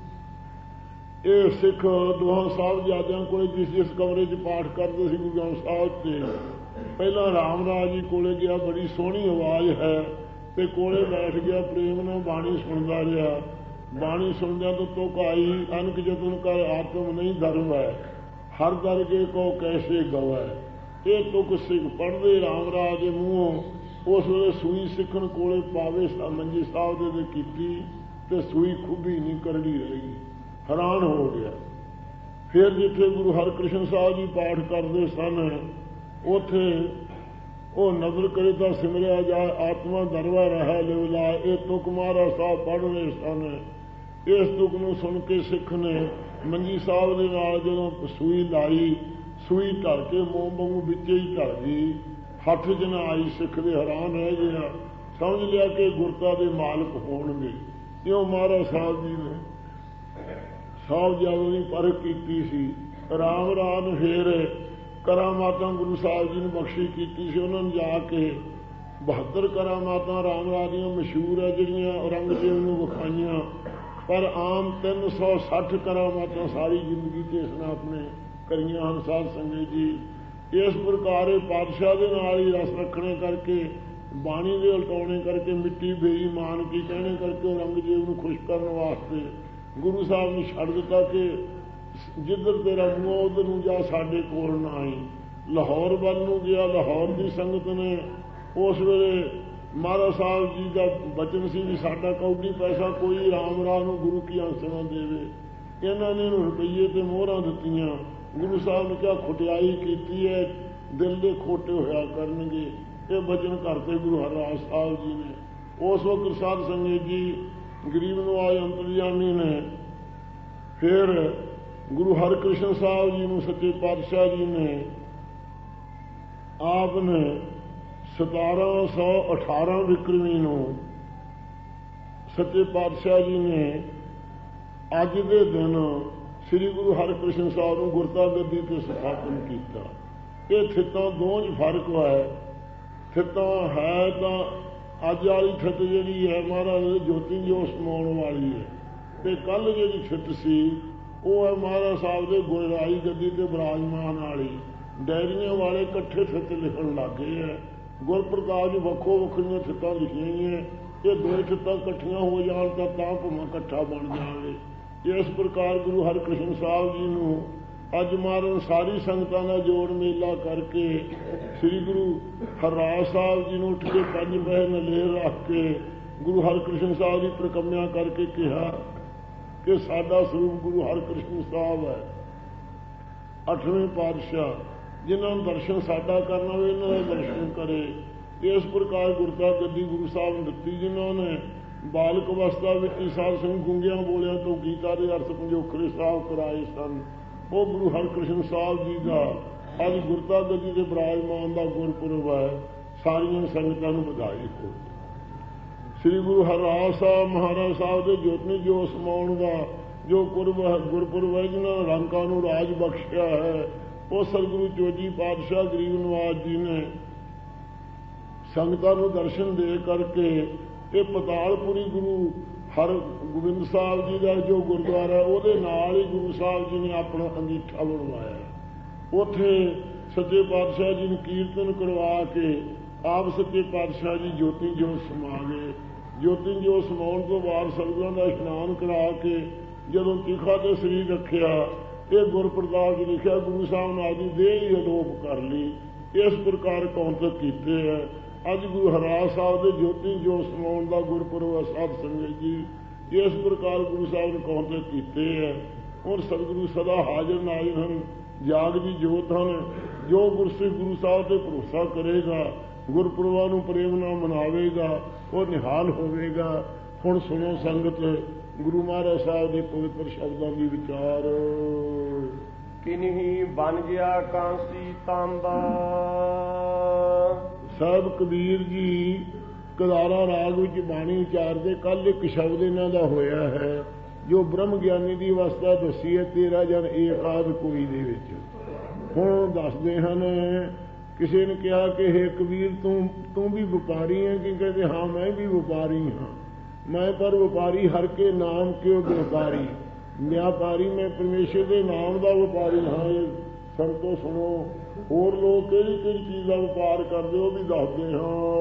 ਇਹ ਸਿੱਖ ਦੋਹਾਂ ਸਾਹਿਬਜ਼ਾਦਿਆਂ ਕੋਲ ਜਿਸ ਜਿਸ ਕਮਰੇ 'ਚ ਪਾਠ ਕਰਦੇ ਸੀ ਗੁਰੂ ਗ੍ਰੰਥ ਸਾਹਿਬ 'ਤੇ, ਪਹਿਲਾਂ ਰਾਮ ਰਾਜ ਜੀ ਕੋਲੇ ਗਿਆ। ਬੜੀ ਸੋਹਣੀ ਆਵਾਜ਼ ਹੈ ਤੇ ਕੋਲੇ ਬੈਠ ਗਿਆ, ਪ੍ਰੇਮ ਨਾਲ ਬਾਣੀ ਸੁਣਦਾ ਰਿਹਾ। ਬਾਣੀ ਸੁਣਦਿਆਂ ਤੋਂ ਤੁਕ ਆਈ ਅਨਕ ਜਤਨ ਕਰ ਆਤਮ ਨਹੀਂ ਧਰਮ ਹੈ, ਹਰ ਦਰ ਕੇ ਕੋ ਕੈਸੇ ਗਵੈ। ਇਹ ਤੁਕ ਸਿੱਖ ਪੜ੍ਹਦੇ ਰਾਮ ਰਾਜ ਦੇ ਮੂੰਹੋਂ। ਉਸ ਵੇਲੇ ਸੂਈ ਸਿੱਖਣ ਕੋਲੇ ਪਾਵੇ ਮੰਜੀ ਸਾਹਿਬ ਦੇ ਕੀਤੀ ਤੇ ਸੂਈ ਖੁੱਭੀ ਨਹੀਂ, ਕਰੜੀ ਰਹਿ ਗਈ। ਹੈਰਾਨ ਹੋ ਗਿਆ। ਫਿਰ ਜਿੱਥੇ ਗੁਰੂ ਹਰਕ੍ਰਿਸ਼ਨ ਸਾਹਿਬ ਜੀ ਪਾਠ ਕਰਦੇ ਸਨ ਉੱਥੇ ਉਹ ਨਜ਼ਰ ਕਰੇ ਤਾਂ ਸਿਮਰਿਆ ਜਾ ਆਤਮਾ ਦਰਵਾ ਰਹਾ ਲਿਵਲਾ। ਇਹ ਤੁਕ ਮਹਾਰਾਜ ਸਾਹਿਬ ਪੜ੍ਹ ਰਹੇ ਸਨ। ਇਸ ਤੁਕ ਨੂੰ ਸੁਣ ਕੇ ਸਿੱਖ ਨੇ ਮੰਜੀ ਸਾਹਿਬ ਦੇ ਨਾਲ ਜਦੋਂ ਸੂਈ ਲਾਈ, ਸੂਈ ਢਲ ਕੇ ਮੋਮ ਵਾਂਗੂ ਵਿੱਚੇ ਹੀ ਢਲ ਗਈ, ਹੱਥ 'ਚ ਨਾ ਆਈ। ਸਿੱਖ ਦੇ ਹੈਰਾਨ ਰਹਿ ਗਿਆ, ਸਮਝ ਲਿਆ ਕਿ ਗੁਰਤਾ ਦੇ ਮਾਲਕ ਹੋਣਗੇ। ਇਉਂ ਮਹਾਰਾਜ ਸਾਹਿਬ ਜੀ ਨੇ ਸਾਹਿਬਜ਼ਾਦਿਆਂ ਦੀ ਪਰਖ ਕੀਤੀ ਸੀ। ਰਾਮ ਰਾਜ ਨੂੰ ਫੇਰ ਕਰਾਮਾਤਾਂ ਗੁਰੂ ਸਾਹਿਬ ਜੀ ਨੂੰ ਬਖਸ਼ੀ ਕੀਤੀ ਸੀ। ਉਹਨਾਂ ਨੂੰ ਜਾ ਕੇ ਬਹੱਤਰ ਕਰਾਮਾਤਾਂ ਰਾਮ ਰਾਜ ਦੀਆਂ ਮਸ਼ਹੂਰ ਹੈ, ਜਿਹੜੀਆਂ ਔਰੰਗਜ਼ੇਬ ਨੂੰ ਵਿਖਾਈਆਂ। ਪਰ ਆਮ ਤਿੰਨ ਸੌ ਸੱਠ ਕਰਾਮਾਤਾਂ ਸਾਰੀ ਜ਼ਿੰਦਗੀ 'ਚ ਇਸਨੇ ਆਪਣੇ ਕਰੀਆਂ ਹਨ। ਸਾਧ ਸੰਗਤ ਜੀ ਇਸ ਪ੍ਰਕਾਰ ਪਾਤਸ਼ਾਹ ਦੇ ਨਾਲ ਹੀ ਰਸ ਰੱਖਣੇ ਕਰਕੇ, ਬਾਣੀ ਦੇ ਉਲਟਾਉਣੇ ਕਰਕੇ, ਮਿੱਟੀ ਬੇਈਮਾਨ ਕੀ ਕਹਿਣੇ ਕਰਕੇ ਔਰੰਗਜ਼ੇਬ ਨੂੰ ਖੁਸ਼ ਕਰਨ ਵਾਸਤੇ ਗੁਰੂ ਸਾਹਿਬ ਨੇ ਛੱਡ ਦਿੱਤਾ ਕਿ ਜਿੱਧਰ ਤੇਰਾ ਮੂੰਹ ਉਧਰ ਨੂੰ ਜਾ, ਸਾਡੇ ਕੋਲ ਨਾ ਆਈ। ਲਾਹੌਰ ਵੱਲ ਨੂੰ ਗਿਆ। ਲਾਹੌਰ ਦੀ ਸੰਗਤ ਨੇ ਉਸ ਵੇਲੇ ਮਹਾਰਾਜ ਸਾਹਿਬ ਜੀ ਦਾ ਬਚਨ ਸੀ ਵੀ ਸਾਡਾ ਕੌਡੀ ਪੈਸਾ ਕੋਈ ਰਾਮ ਰਾਹ ਨੂੰ ਗੁਰੂ ਕੀ ਅੰਸ ਨਾ ਦੇਵੇ। ਇਹਨਾਂ ਨੇ ਰੁਪਈਏ ਤੇ ਮੋਹਰਾਂ ਦਿੱਤੀਆਂ। ਗੁਰੂ ਸਾਹਿਬ ਨੇ ਕਿਹਾ ਖੁਟਿਆਈ ਕੀਤੀ ਹੈ, ਦਿਲ ਦੇ ਖੋਟੇ ਹੋਇਆ ਕਰਨਗੇ। ਇਹ ਬਚਨ ਕਰਤੇ ਗੁਰੂ ਹਰਰਾਜ ਸਾਹਿਬ ਜੀ ਨੇ। ਉਸ ਵਕਤ ਸਾਧ ਸੰਗਤ ਜੀ ਗਰੀਬ ਨਵਾਜ ਅੰਤਰਜਾਮੀ ਨੇ ਫਿਰ ਗੁਰੂ ਹਰਿਕ੍ਰਿਸ਼ਨ ਸਾਹਿਬ ਜੀ ਨੂੰ ਸੱਚੇ ਪਾਤਸ਼ਾਹ ਜੀ ਨੇ ਆਪ ਨੇ ਸਤਾਰਾਂ ਸੌ ਅਠਾਰਾਂ ਵਿਕਰਮੀ ਨੂੰ ਸੱਚੇ ਪਾਤਸ਼ਾਹ ਜੀ ਨੇ ਅੱਜ ਦੇ ਦਿਨ ਸ੍ਰੀ ਗੁਰੂ ਹਰਿਕ੍ਰਿਸ਼ਨ ਸਾਹਿਬ ਨੂੰ ਗੁਰਤਾ ਗੱਦੀ ਤੇ ਸਥਾਪਨ ਕੀਤਾ। ਇਹ ਥਿੱਤਾਂ ਦੋਵਾਂ 'ਚ ਫਰਕ ਹੈ। ਥਿੱਤਾਂ ਹੈ ਤਾਂ ਅੱਜ ਵਾਲੀ ਥਿੱਤ ਜਿਹੜੀ ਹੈ ਮਹਾਰਾਜ ਦੇ ਜੋਤੀ ਜੋ ਸਮਾਉਣ ਵਾਲੀ ਹੈ, ਤੇ ਕੱਲ ਜਿਹੜੀ ਥਿੱਤ ਸੀ ਉਹ ਹੈ ਮਹਾਰਾਜ ਸਾਹਿਬ ਦੇ ਗੁਰਰਾਈ ਗੱਦੀ ਤੇ ਬਿਰਾਜਮਾਨ ਵਾਲੀ। ਡਾਇਰੀਆਂ ਵਾਲੇ ਇਕੱਠੇ ਥਿੱਤ ਲਿਖਣ ਲੱਗ ਗਏ ਹੈ। ਗੁਰਪ੍ਰਤਾਪ ਜੀ ਵੱਖੋ ਵੱਖਰੀਆਂ ਥਿੱਤਾਂ ਲਿਖੀਆਂ ਹੋਈਆਂ। ਇਹ ਦੋ ਥਿੱਤਾਂ ਇਕੱਠੀਆਂ ਹੋ ਜਾਣ ਤਾਂ ਤਾਂ ਭੁਮਾ ਇਕੱਠਾ ਬਣ ਜਾਵੇ। ਇਸ ਪ੍ਰਕਾਰ ਗੁਰੂ ਹਰਿਕ੍ਰਿਸ਼ਨ ਸਾਹਿਬ ਜੀ ਨੂੰ ਅੱਜ ਮਹਾਰਾਜ ਸਾਰੀ ਸੰਗਤਾਂ ਦਾ ਜੋੜ ਮੇਲਾ ਕਰਕੇ ਸ੍ਰੀ ਗੁਰੂ ਹਰਰਾਜ ਸਾਹਿਬ ਜੀ ਨੂੰ ਉੱਠ ਕੇ ਪੰਜ ਪਹਿਰ ਨਲੇਰ ਰੱਖ ਕੇ ਗੁਰੂ ਹਰਿਕ੍ਰਿਸ਼ਨ ਸਾਹਿਬ ਦੀ ਪ੍ਰਕੰਮਿਆ ਕਰਕੇ ਕਿਹਾ ਕਿ ਸਾਡਾ ਸਰੂਪ ਗੁਰੂ ਹਰਿਕ੍ਰਿਸ਼ਨ ਸਾਹਿਬ ਹੈ, ਅੱਠਵੇਂ ਪਾਤਸ਼ਾਹ। ਜਿਨ੍ਹਾਂ ਨੂੰ ਦਰਸ਼ਨ ਸਾਡਾ ਕਰਨਾ ਹੋਵੇ ਇਹਨਾਂ ਦਾ ਦਰਸ਼ਨ ਕਰੇ। ਇਸ ਪ੍ਰਕਾਰ ਗੁਰਤਾ ਗੱਦੀ ਗੁਰੂ ਸਾਹਿਬ ਨੂੰ ਦਿੱਤੀ। ਜਿਨ੍ਹਾਂ ਨੇ ਬਾਲਕ ਅਵਸਥਾ ਵਿੱਚ ਹੀ ਸਾਧ ਸੰਗ ਗੁੰਗਿਆਂ ਬੋਲਿਆਂ ਤੋਂ ਗੀਤਾ ਦੇ ਅਰਥ ਪੰਜੋਖਰੇ ਸਾਹਿਬ ਕਰਾਏ ਸਨ, ਉਹ ਗੁਰੂ ਹਰਿਕ੍ਰਿਸ਼ਨ ਸਾਹਿਬ ਜੀ ਦਾ ਅੱਜ ਗੁਰਤਾ ਗੱਦੀ ਦੇ ਬਿਰਾਜਮਾਨ ਦਾ ਗੁਰਪੁਰਬ ਹੈ। ਸਾਰੀਆਂ ਸੰਗਤਾਂ ਨੂੰ ਵਧਾਈ ਹੋ। ਸ੍ਰੀ ਗੁਰੂ ਹਰਰਾਜ ਸਾਹਿਬ ਮਹਾਰਾਜ ਸਾਹਿਬ ਦੇ ਜੋਤਨੀ ਜੋ ਸਮਾਉਣ ਦਾ ਜੋ ਗੁਰਬ ਗੁਰਪੁਰਬ ਹੈ, ਜਿਨ੍ਹਾਂ ਨੇ ਰੰਕਾਂ ਨੂੰ ਰਾਜ ਬਖਸ਼ਿਆ ਹੈ, ਉਹ ਸਤਿਗੁਰੂ ਚੋਜੀ ਪਾਤਸ਼ਾਹ ਗਰੀਬ ਨਵਾਜ ਜੀ ਨੇ ਸੰਗਤਾਂ ਨੂੰ ਦਰਸ਼ਨ ਦੇ ਕਰਕੇ ਇਹ ਪਤਾਲਪੁਰੀ ਗੁਰੂ ਹਰ ਗੋਬਿੰਦ ਸਾਹਿਬ ਜੀ ਦਾ ਜੋ ਗੁਰਦੁਆਰਾ ਉਹਦੇ ਨਾਲ ਹੀ ਗੁਰੂ ਸਾਹਿਬ ਜੀ ਨੇ ਆਪਣਾ ਅੰਗੀਠਾ ਬਣਵਾਇਆ। ਉੱਥੇ ਸੱਚੇ ਪਾਤਸ਼ਾਹ ਜੀ ਨੂੰ ਕੀਰਤਨ ਕਰਵਾ ਕੇ ਆਪ ਸੱਚੇ ਪਾਤਸ਼ਾਹ ਜੀ ਜੋਤੀ ਜੋਤ ਸਮਾ ਗਏ। ਜੋਤੀ ਜੋਤ ਸਮਾਉਣ ਤੋਂ ਬਾਅਦ ਸਤਿਗੁਰਾਂ ਦਾ ਇਸ਼ਨਾਨ ਕਰਾ ਕੇ ਜਦੋਂ ਤਿੱਖਾ ਤੇ ਸਰੀਰ ਰੱਖਿਆ, ਇਹ ਗੁਰਪ੍ਰਤਾਪ ਜੀ ਲਿਖਿਆ ਗੁਰੂ ਸਾਹਿਬ ਨੇ ਆਪਣੀ ਦੇਹ ਹੀ ਅਲੋਪ ਕਰ ਲਈ। ਇਸ ਪ੍ਰਕਾਰ ਕੌਂਤਕ ਕੀਤੇ ਹੈ। ਅੱਜ ਗੁਰੂ ਹਰਰਾਜ ਸਾਹਿਬ ਦੇ ਜੋਤੀ ਜੋਤ ਸਮਾਉਣ ਦਾ ਗੁਰਪੁਰਬ ਹੈ। ਸਾਧ ਸੰਗਤ ਜੀ ਇਸ ਪ੍ਰਕਾਰ ਗੁਰੂ ਸਾਹਿਬ ਨੇ ਕੌਂਤਕ ਕੀਤੇ ਹੈ। ਹੁਣ ਸਤਿਗੁਰੂ ਸਦਾ ਹਾਜ਼ਰ ਨਾਜ਼ਰ ਹਨ, ਜਾਗ ਦੀ ਜੋਤ ਹਨ। ਜੋ ਗੁਰਸਿੱਖ ਗੁਰੂ ਸਾਹਿਬ ਤੇ ਭਰੋਸਾ ਕਰੇਗਾ, ਗੁਰਪੁਰਬਾਂ ਨੂੰ ਪ੍ਰੇਮ ਨਾਲ ਮਨਾਵੇਗਾ, ਉਹ ਨਿਹਾਲ ਹੋਵੇਗਾ। ਹੁਣ ਸੁਣੋ ਸੰਗਤ ਗੁਰੂ ਮਹਾਰਾਜ ਸਾਹਿਬ ਦੇ ਪਵਿੱਤਰ ਸ਼ਬਦਾਂ ਦੀ ਵਿਚਾਰ। ਕਿਨਹੀ ਬਨ ਗਿਆ ਕਾਂਸੀ ਤਾਂਬਾ। ਸਾਹਿਬ ਕਬੀਰ ਜੀ ਕਦਾਰਾ ਰਾਗ ਵਿੱਚ ਬਾਣੀ ਉਚਾਰਦੇ। ਕੱਲ ਇੱਕ ਸ਼ਬਦ ਇਹਨਾਂ ਦਾ ਹੋਇਆ ਹੈ ਜੋ ਬ੍ਰਹਮ ਗਿਆਨੀ ਦੀ ਅਵਸਥਾ ਦੱਸੀ ਹੈ, ਤੇਰਾ ਜਨ ਏਕਾਦ ਕੋਈ ਦੇ ਵਿੱਚ। ਹੁਣ ਦੱਸਦੇ ਹਨ, ਕਿਸੇ ਨੇ ਕਿਹਾ ਕਿ ਹੇ ਕਬੀਰ ਤੂੰ ਤੂੰ ਵੀ ਵਪਾਰੀ ਹੈ ਕਿ? ਕਹਿੰਦੇ ਹਾਂ ਮੈਂ ਵੀ ਵਪਾਰੀ ਹਾਂ। ਮੈਂ ਪਰ ਵਪਾਰੀ ਹਰ ਕੇ ਨਾਮ ਕਿਉਂ ਵਪਾਰੀ, ਵਿਆਪਾਰੀ ਮੈਂ ਪਰਮੇਸ਼ਰ ਦੇ ਨਾਮ ਦਾ ਵਪਾਰੀ ਹਾਂ। ਸੰਤੋ ਸੁਣੋ, ਹੋਰ ਲੋਕ ਕਿਹੜੀ ਕਿਹੜੀ ਚੀਜ਼ ਦਾ ਵਪਾਰ ਕਰਦੇ ਉਹ ਵੀ ਦੱਸਦੇ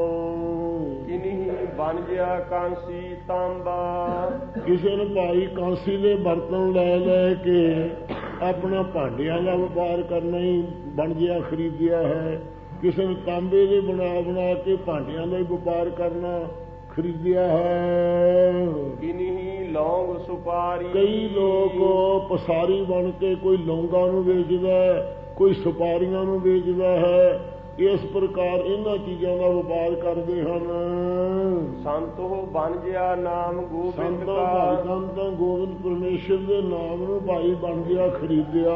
ਹਾਂ। ਕਿਨਹੀ ਬਨ ਗਿਆ ਕਾਂਸੀ ਤਾਂਬਾ। ਕਿਸੇ ਨੇ ਭਾਈ ਕਾਂਸੀ ਦੇ ਬਰਤਨ ਲੈ ਲੈ ਕੇ ਆਪਣਾ ਭਾਂਡਿਆਂ ਦਾ ਵਪਾਰ ਕਰਨਾ ਹੀ ਬਣ ਗਿਆ, ਖਰੀਦਿਆ ਹੈ। ਕਿਸੇ ਨੇ ਤਾਂਬੇ ਦੇ ਬਣਾ ਬਣਾ ਕੇ ਭਾਂਡਿਆਂ ਦਾ ਹੀ ਵਪਾਰ ਕਰਨਾ ਖਰੀਦਿਆ ਹੈ। ਕਿਨਹੀ ਲੌਂਗ ਸੁਪਾਰੀ। ਕਈ ਲੋਕ ਪਸਾਰੀ ਬਣ ਕੇ ਕੋਈ ਲੌਂਗਾਂ ਨੂੰ ਵੇਚਦਾ, ਕੋਈ ਸੁਪਾਰੀਆਂ ਨੂੰ ਵੇਚਦਾ ਹੈ। ਇਸ ਪ੍ਰਕਾਰ ਇਹਨਾਂ ਚੀਜ਼ਾਂ ਦਾ ਵਪਾਰ ਕਰਦੇ ਹਨ। ਸੰਤੋ ਬਨ ਗਿਆ ਨਾਮ ਗੋਬਿੰਦ ਸੰਤੋ ਕਾ। ਭਗਤਾਂ ਤਾਂ ਗੋਬਿੰਦ ਪਰਮੇਸ਼ਰ ਦੇ ਨਾਮ ਨੂੰ ਭਾਈ ਬਣ ਗਿਆ, ਖਰੀਦਿਆ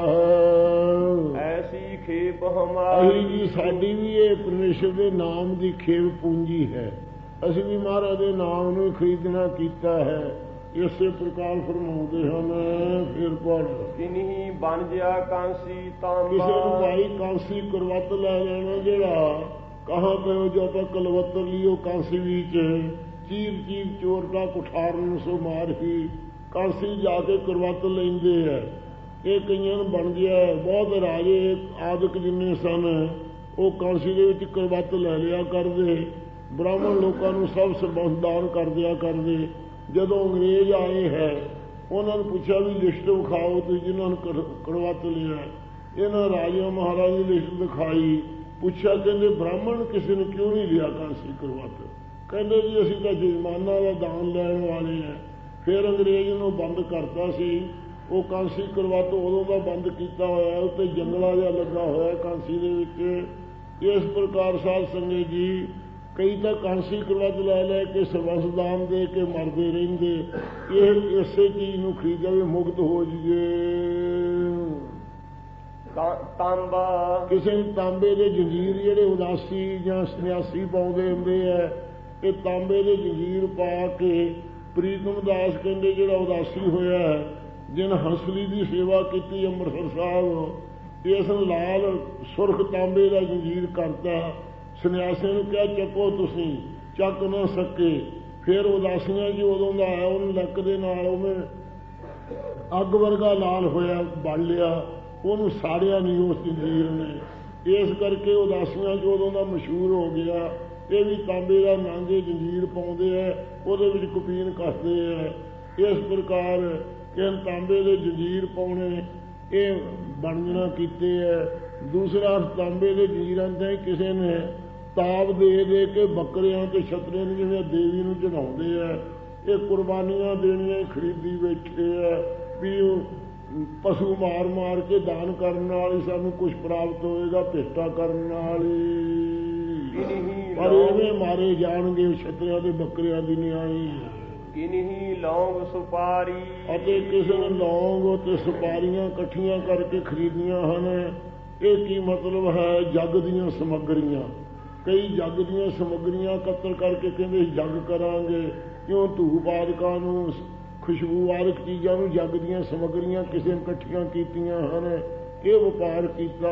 ਹੈ। ਐਸੀ ਖੇਪ ਹਮਾਰੀ ਜੀ ਸਾਡੀ ਵੀ ਇਹ ਪਰਮੇਸ਼ਰ ਦੇ ਨਾਮ ਦੀ ਖੇਪ ਪੂੰਜੀ ਹੈ। ਅਸੀਂ ਵੀ ਮਹਾਰਾਜ ਦੇ ਨਾਮ ਨੂੰ ਖਰੀਦਣਾ ਕੀਤਾ ਹੈ। ਇਸੇ ਪ੍ਰਕਾਰ ਫਰਮਾਉਂਦੇ ਹਨ। ਫਿਰ ਪੜ ਕਿਨਹੀ ਬਨ ਗਿਆ ਕਾਂਸੀ ਤਾਂਬਾ। ਕਿਸੇ ਨੂੰ ਭਾਈ ਕਾਂਸੀ ਕਰਵਤ ਲੈ ਲੈਣਾ, ਜਿਹੜਾ ਕਹਾਂ ਪਏ ਜੋ ਆਪਾਂ ਕਲਵੱਤਰ ਲਿਓ ਕਾਂਸੀ ਵਿੱਚ ਚੀਰ ਚੀਰ ਚੋਰਦਾ ਕੁਠਾਰਨ ਸੋ ਮਾਰਹੀ। ਕਾਂਸੀ ਜਾ ਕੇ ਕਰਵਤ ਲੈਂਦੇ ਹੈ। ਇਹ ਕਈਆਂ ਨੂੰ ਬਣ ਗਿਆ। ਬਹੁਤ ਰਾਜੇ ਆਦਿਕ ਜਿੰਨੇ ਸਨ ਉਹ ਕਾਂਸੀ ਦੇ ਵਿੱਚ ਕਰਵਤ ਲੈ ਲਿਆ ਕਰਦੇ। ਬ੍ਰਾਹਮਣ ਲੋਕਾਂ ਨੂੰ ਸਭ ਸਰਬੰਸ ਦਾਨ ਕਰ ਦਿਆ ਕਰਦੇ। ਜਦੋਂ ਅੰਗਰੇਜ਼ ਆਏ ਹੈ ਉਹਨਾਂ ਨੂੰ ਪੁੱਛਿਆ ਵੀ ਲਿਸਟ ਵਿਖਾਓ ਤੁਸੀਂ ਜਿਨ੍ਹਾਂ ਨੂੰ ਕਰਵਤ ਲਿਆ। ਇਹਨਾਂ ਰਾਜਿਆਂ ਮਹਾਰਾਜ ਦੀ ਲਿਸਟ ਦਿਖਾਈ। ਪੁੱਛਿਆ ਕਹਿੰਦੇ ਬ੍ਰਾਹਮਣ ਕਿਸੇ ਨੇ ਕਿਉਂ ਨਹੀਂ ਲਿਆ ਕਾਂਸੀ ਕਰਵਤ? ਕਹਿੰਦੇ ਜੀ ਅਸੀਂ ਤਾਂ ਜਜ਼ਮਾਨਾਂ ਦਾ ਦਾਨ ਲੈਣ ਵਾਲੇ ਹਾਂ। ਫਿਰ ਅੰਗਰੇਜ਼ ਨੂੰ ਬੰਦ ਕਰਤਾ ਸੀ। ਉਹ ਕਾਂਸੀ ਕਰਵੱਤ ਉਦੋਂ ਦਾ ਬੰਦ ਕੀਤਾ ਹੋਇਆ, ਉੱਤੇ ਜੰਗਲਾ ਜਿਹਾ ਲੱਗਾ ਹੋਇਆ ਕਾਂਸੀ ਦੇ ਵਿੱਚ। ਇਸ ਪ੍ਰਕਾਰ ਸਾਧ ਸੰਗਤ ਜੀ ਕਈ ਤਾਂ ਕਾਂਸੀ ਕਰਵੱਤ ਲੈ ਲੈ ਕੇ ਸਰਬੰਸ ਦਾਨ ਦੇ ਕੇ ਮਰਦੇ ਰਹਿੰਦੇ। ਇਹ ਇਸੇ ਚੀਜ਼ ਨੂੰ ਖਰੀਦਿਆ ਵੀ ਮੁਕਤ ਹੋ ਜਾਈਏ। ਤਾਂਬਾ ਕਿਸੇ ਤਾਂਬੇ ਦੇ ਜੰਜੀਰ ਜਿਹੜੇ ਉਦਾਸੀ ਜਾਂ ਸੰਨਿਆਸੀ ਪਾਉਂਦੇ ਹੁੰਦੇ ਹੈ, ਇਹ ਤਾਂਬੇ ਦੇ ਜੰਜੀਰ ਪਾ ਕੇ ਪ੍ਰੀਤਮ ਦਾਸ ਕਹਿੰਦੇ ਜਿਹੜਾ ਉਦਾਸੀ ਹੋਇਆ, ਜਿਨ ਹੰਸਲੀ ਦੀ ਸੇਵਾ ਕੀਤੀ ਅੰਮ੍ਰਿਤਸਰ ਸਾਹਿਬ, ਇਸ ਨੂੰ ਲਾਲ ਸੁਰਖ ਤਾਂਬੇ ਦਾ ਜੰਜੀਰ ਕਰਤਾ। ਸੰਨਿਆਸੀਆਂ ਨੂੰ ਕਿਹਾ ਚੱਕੋ, ਤੁਸੀਂ ਚੱਕ ਨਾ ਸਕੇ। ਫਿਰ ਉਦਾਸੀਆਂ ਜੀ ਉਦੋਂ ਦਾ ਆਇਆ, ਉਹਨੂੰ ਲੱਕ ਦੇ ਨਾਲ ਉਹਨੇ ਅੱਗ ਵਰਗਾ ਲਾਲ ਹੋਇਆ ਬਣ ਲਿਆ, ਉਹਨੂੰ ਸਾੜਿਆ ਨਹੀਂ ਉਸ ਜੰਜੀਰ ਨੇ। ਇਸ ਕਰਕੇ ਉਦਾਸੀਆਂ ਚ ਉਦੋਂ ਦਾ ਮਸ਼ਹੂਰ ਹੋ ਗਿਆ। ਇਹ ਵੀ ਤਾਂਬੇ ਦਾ ਨਾਂਗੇ ਜੰਜੀਰ ਪਾਉਂਦੇ ਹੈ, ਉਹਦੇ ਵਿੱਚ ਕੁਪੀਨ ਕੱਸਦੇ ਹੈ। ਇਸ ਪ੍ਰਕਾਰ ਇਹ ਤਾਂਬੇ ਦੇ ਜੰਜੀਰ ਪਾਉਣੇ ਇਹ ਬਣਨਾ ਕੀਤੇ ਹੈ। ਦੂਸਰਾ ਤਾਂਬੇ ਦੇ ਜੰਜੀਰਾਂ ਤੇ ਕਿਸੇ ਨੇ ਤਾਬ ਦੇ ਦੇ ਕੇ ਬੱਕਰਿਆਂ ਤੇ ਛਤਰਿਆਂ ਨੂੰ ਜਿਵੇਂ ਦੇਵੀ ਨੂੰ ਚੜਾਉਂਦੇ ਹੈ, ਇਹ ਕੁਰਬਾਨੀਆਂ ਦੇਣੀਆਂ ਹੀ ਖਰੀਦੀ ਬੈਠੇ ਹੈ ਵੀ ਪਸ਼ੂ ਮਾਰ ਮਾਰ ਕੇ ਦਾਨ ਕਰਨ ਨਾਲ ਹੀ ਸਾਨੂੰ ਕੁਛ ਪ੍ਰਾਪਤ ਹੋਏਗਾ, ਭੇਟਾ ਕਰਨ ਨਾਲ ਹੀ। ਪਰ ਐਵੇਂ ਮਾਰੇ ਜਾਣਗੇ ਛਤਰਿਆਂ ਦੇ ਬੱਕਰਿਆਂ ਦੀ ਨਿਆਈ। ਕਿਨਹੀ ਲੌਂਗ ਸੁਪਾਰੀ ਅਤੇ ਕਿਸੇ ਨੇ ਲੌਂਗ ਅਤੇ ਸੁਪਾਰੀਆਂ ਇਕੱਠੀਆਂ ਕਰਕੇ ਖਰੀਦੀਆਂ ਹਨ। ਇਹ ਕੀ ਮਤਲਬ ਹੈ? ਜੱਗ ਦੀਆਂ ਸਮੱਗਰੀਆਂ, ਕਈ ਜੱਗ ਦੀਆਂ ਸਮੱਗਰੀਆਂ ਇਕੱਤਰ ਕਰਕੇ ਕਹਿੰਦੇ ਜੱਗ ਕਰਾਂਗੇ। ਕਿਉਂ? ਧੂਪ ਆਦਿਕਾਂ ਨੂੰ, ਖੁਸ਼ਬੂ ਆਦਿਕ ਚੀਜ਼ਾਂ ਨੂੰ ਜੱਗ ਦੀਆਂ ਸਮੱਗਰੀਆਂ ਕਿਸੇ ਨੇ ਇਕੱਠੀਆਂ ਕੀਤੀਆਂ ਹਨ। ਇਹ ਵਪਾਰ ਕੀਤਾ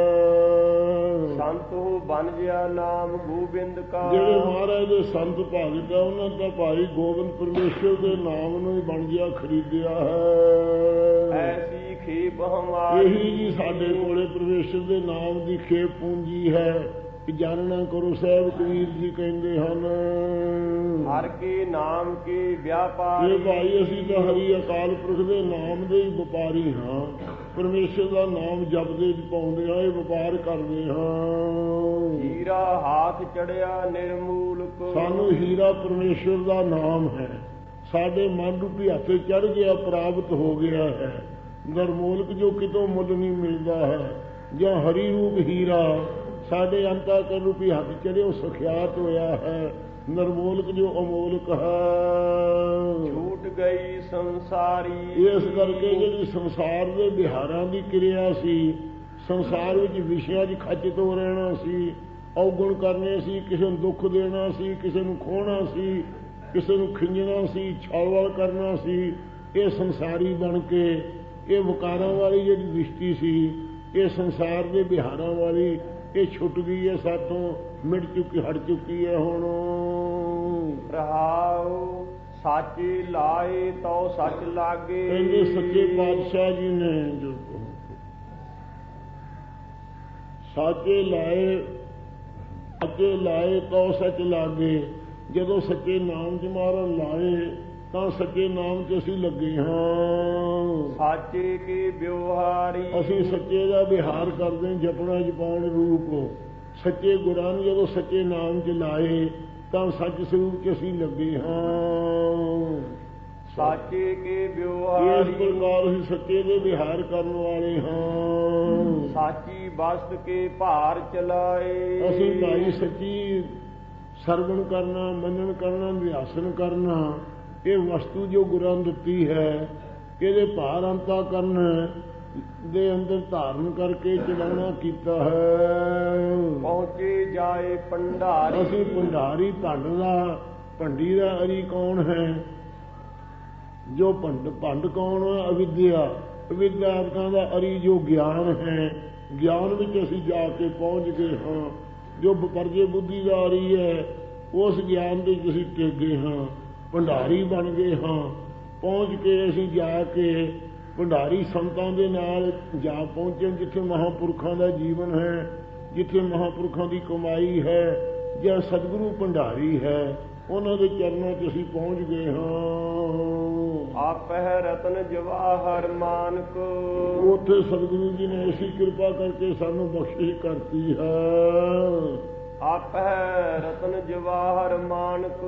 ਹੈ। ਸੰਤ ਹੋ ਬਣ ਗਿਆ ਨਾਮ ਗੋਬਿੰਦ ਕਾ। ਜਿਹੜੇ ਮਹਾਰਾਜ ਦੇ ਸੰਤ ਭਗਤ ਹੈ, ਉਹਨਾਂ ਦਾ ਭਾਈ ਗੋਬਿੰਦ ਪਰਮੇਸ਼ਰ ਦੇ ਨਾਮ ਨੂੰ ਹੀ ਬਣ ਗਿਆ, ਖਰੀਦਿਆ ਹੈ। ਐਸੀ ਖੇਪ ਹਮਾਰੀ, ਇਹੀ ਜੀ ਸਾਡੇ ਕੋਲੇ ਪਰਮੇਸ਼ਰ ਦੇ ਨਾਮ ਦੀ ਖੇਪ ਪੂੰਜੀ ਹੈ ਕਿ ਜਾਣਨਾ ਕਰੋ। ਸਾਹਿਬ ਕਬੀਰ ਜੀ ਕਹਿੰਦੇ ਹਨ, ਹਰ ਕੇ ਨਾਮ ਕੇ ਵਿਆਪਾਰੀ। ਇਹ ਭਾਈ ਅਸੀਂ ਤਾਂ ਹਰੀ ਅਕਾਲ ਪੁਰਖ ਦੇ ਨਾਮ ਦੇ ਹੀ ਵਪਾਰੀ ਹਾਂ। ਪਰਮੇਸ਼ਰ ਦਾ ਨਾਮ ਜਪਦੇ ਪਾਉਂਦੇ ਹਾਂ, ਇਹ ਵਪਾਰ ਕਰਦੇ ਹਾਂ। ਹੀਰਾ ਹਾਥ ਚੜਿਆ ਨਿਰਮੂਲਕ। ਸਾਨੂੰ ਹੀਰਾ ਪਰਮੇਸ਼ਰ ਦਾ ਨਾਮ ਹੈ, ਸਾਡੇ ਮਨ ਰੂਪੀ ਹੱਥ ਚੜ ਗਿਆ, ਪ੍ਰਾਪਤ ਹੋ ਗਿਆ ਹੈ। ਨਿਰਮੂਲਕ ਜੋ ਕਿਤੋਂ ਮੁੱਲ ਨਹੀਂ ਮਿਲਦਾ ਹੈ, ਜਾਂ ਹਰੀ ਰੂਪ ਹੀਰਾ ਸਾਡੇ ਅੰਤःਕਰਨ ਰੂਪੀ ਹੱਥ ਚੜੇ, ਉਹ ਸੁਖਿਆਤ ਹੋਇਆ ਹੈ। ਨਿਰਮੋਲਕ ਜੋ ਅਮੋਲਕ ਹੈ। ਛੂਟ ਗਈ ਸੰਸਾਰੀ। ਇਸ ਕਰਕੇ ਜਿਹੜੀ ਸੰਸਾਰ ਦੇ ਵਿਹਾਰਾਂ ਦੀ ਕਿਰਿਆ ਸੀ, ਸੰਸਾਰ ਵਿੱਚ ਵਿਸ਼ਿਆਂ 'ਚ ਖੱਚ ਤੋਂ ਰਹਿਣਾ ਸੀ, ਔਗੁਣ ਕਰਨੇ ਸੀ, ਕਿਸੇ ਨੂੰ ਦੁੱਖ ਦੇਣਾ ਸੀ, ਕਿਸੇ ਨੂੰ ਖੋਹਣਾ ਸੀ, ਕਿਸੇ ਨੂੰ ਖਿੰਜਣਾ ਸੀ, ਛਾਲਵਲ ਕਰਨਾ ਸੀ। ਇਹ ਸੰਸਾਰੀ ਬਣ ਕੇ ਇਹ ਵਿਕਾਰਾਂ ਵਾਲੀ ਜਿਹੜੀ ਦ੍ਰਿਸ਼ਟੀ ਸੀ, ਇਹ ਸੰਸਾਰ ਦੇ ਵਿਹਾਰਾਂ ਵਾਲੀ, ਇਹ ਛੁੱਟ ਗਈ ਹੈ ਸਾਥੋਂ, ਮਿਟ ਚੁੱਕੀ, ਹਟ ਚੁੱਕੀ ਹੈ ਹੁਣ। ਰਹਾਉ ਸਾਚੇ ਲਾਏ ਤਉ ਸੱਚ ਲਾਗੇ। ਕਹਿੰਦੇ ਸੱਚੇ ਪਾਤਸ਼ਾਹ ਜੀ ਨੇ ਜੋ ਸਾਚੇ ਲਾਏ, ਸੱਚੇ ਲਾਏ ਤਉ ਸੱਚ ਲਾਗੇ। ਜਦੋਂ ਸੱਚੇ ਨਾਮ ਚ ਮਾਰਨ ਲਾਏ ਤਾਂ ਸੱਚੇ ਨਾਮ ਚ ਅਸੀਂ ਲੱਗੇ ਹਾਂ। ਸਾਚੇ ਕੇ ਵਿਵਹਾਰੀ। ਅਸੀਂ ਸੱਚੇ ਦਾ ਵਿਹਾਰ ਕਰਦੇ, ਜਪਣਾ ਜਪਾਉਣ ਰੂਪ। ਸੱਚੇ ਗੁਰਾਂ ਨੂੰ ਜਦੋਂ ਸੱਚੇ ਨਾਮ ਚ ਲਾਏ ਤਾਂ ਸੱਚ ਸਰੂਪ ਚ ਅਸੀਂ ਲੱਗੇ ਹਾਂ। ਸਾਚੇ ਕੇ ਵਿਵਹਾਰੀ। ਇਸ ਪ੍ਰਕਾਰ ਅਸੀਂ ਸੱਚੇ ਦੇ ਵਿਹਾਰ ਕਰਨ ਵਾਲੇ ਹਾਂ। ਸਾਚੀ ਵਸਤ ਕੇ ਭਾਰ ਚਲਾਏ। ਅਸੀਂ ਭਾਈ ਸੱਚੀ ਸਰਵਣ ਕਰਨਾ, ਮੰਨਣ ਕਰਨਾ, ਅਭਿਆਸਨ ਕਰਨਾ, ਇਹ ਵਸਤੂ ਜੋ ਗੁਰਾਂ ਦਿੱਤੀ ਹੈ, ਇਹਦੇ ਭਾਰ ਅੰਤਾ ਕਰਨ ਦੇ ਅੰਦਰ ਧਾਰਨ ਕਰਕੇ ਚਲਾਉਣਾ ਕੀਤਾ ਹੈ। ਪਹੁੰਚੇ ਜਾਏ ਭੰਡਾਰੀ। ਅਸੀਂ ਭੰਡਾਰੀ ਭੰਡ ਦਾ, ਭੰਡੀ ਦਾ ਅਰੀ ਕੌਣ ਹੈ? ਜੋ ਭੰਡ ਭੰਡ ਕੌਣ ਹੈ? ਅਵਿਦਿਆ। ਅਵਿਦਿਆ ਦਾ ਅਰੀ ਜੋ ਗਿਆਨ ਹੈ, ਗਿਆਨ ਵਿੱਚ ਅਸੀਂ ਜਾ ਕੇ ਪਹੁੰਚ ਗਏ ਹਾਂ। ਜੋ ਪਰਜੇ ਬੁੱਧੀ ਦਾ ਅਰੀ ਹੈ, ਉਸ ਗਿਆਨ ਦੇ ਵਿੱਚ ਅਸੀਂ ਟਿਕ ਗਏ ਹਾਂ, ਭੰਡਾਰੀ ਬਣ ਗਏ ਹਾਂ। ਪਹੁੰਚ ਕੇ ਅਸੀਂ ਜਾ ਕੇ ਭੰਡਾਰੀ ਸੰਤਾਂ ਦੇ ਨਾਲ ਜਾ ਪਹੁੰਚੇ, ਜਿੱਥੇ ਮਹਾਂਪੁਰਖਾਂ ਦਾ ਜੀਵਨ ਹੈ, ਜਿੱਥੇ ਮਹਾਂਪੁਰਖਾਂ ਦੀ ਕਮਾਈ ਹੈ, ਜਾਂ ਸਤਿਗੁਰੂ ਭੰਡਾਰੀ ਹੈ, ਉਹਨਾਂ ਦੇ ਚਰਨਾਂ 'ਚ ਅਸੀਂ ਪਹੁੰਚ ਗਏ ਹਾਂ। ਆਪਹਿ ਰਤਨ ਜਵਾਹਰ ਮਾਨਕ। ਉੱਥੇ ਸਤਿਗੁਰੂ ਜੀ ਨੇ ਐਸੀ ਕਿਰਪਾ ਕਰਕੇ ਸਾਨੂੰ ਬਖਸ਼ਿਸ਼ ਕਰਤੀ ਹੈ। ਆਪਹਿ ਰਤਨ ਜਵਾਹਰ ਮਾਨਕ।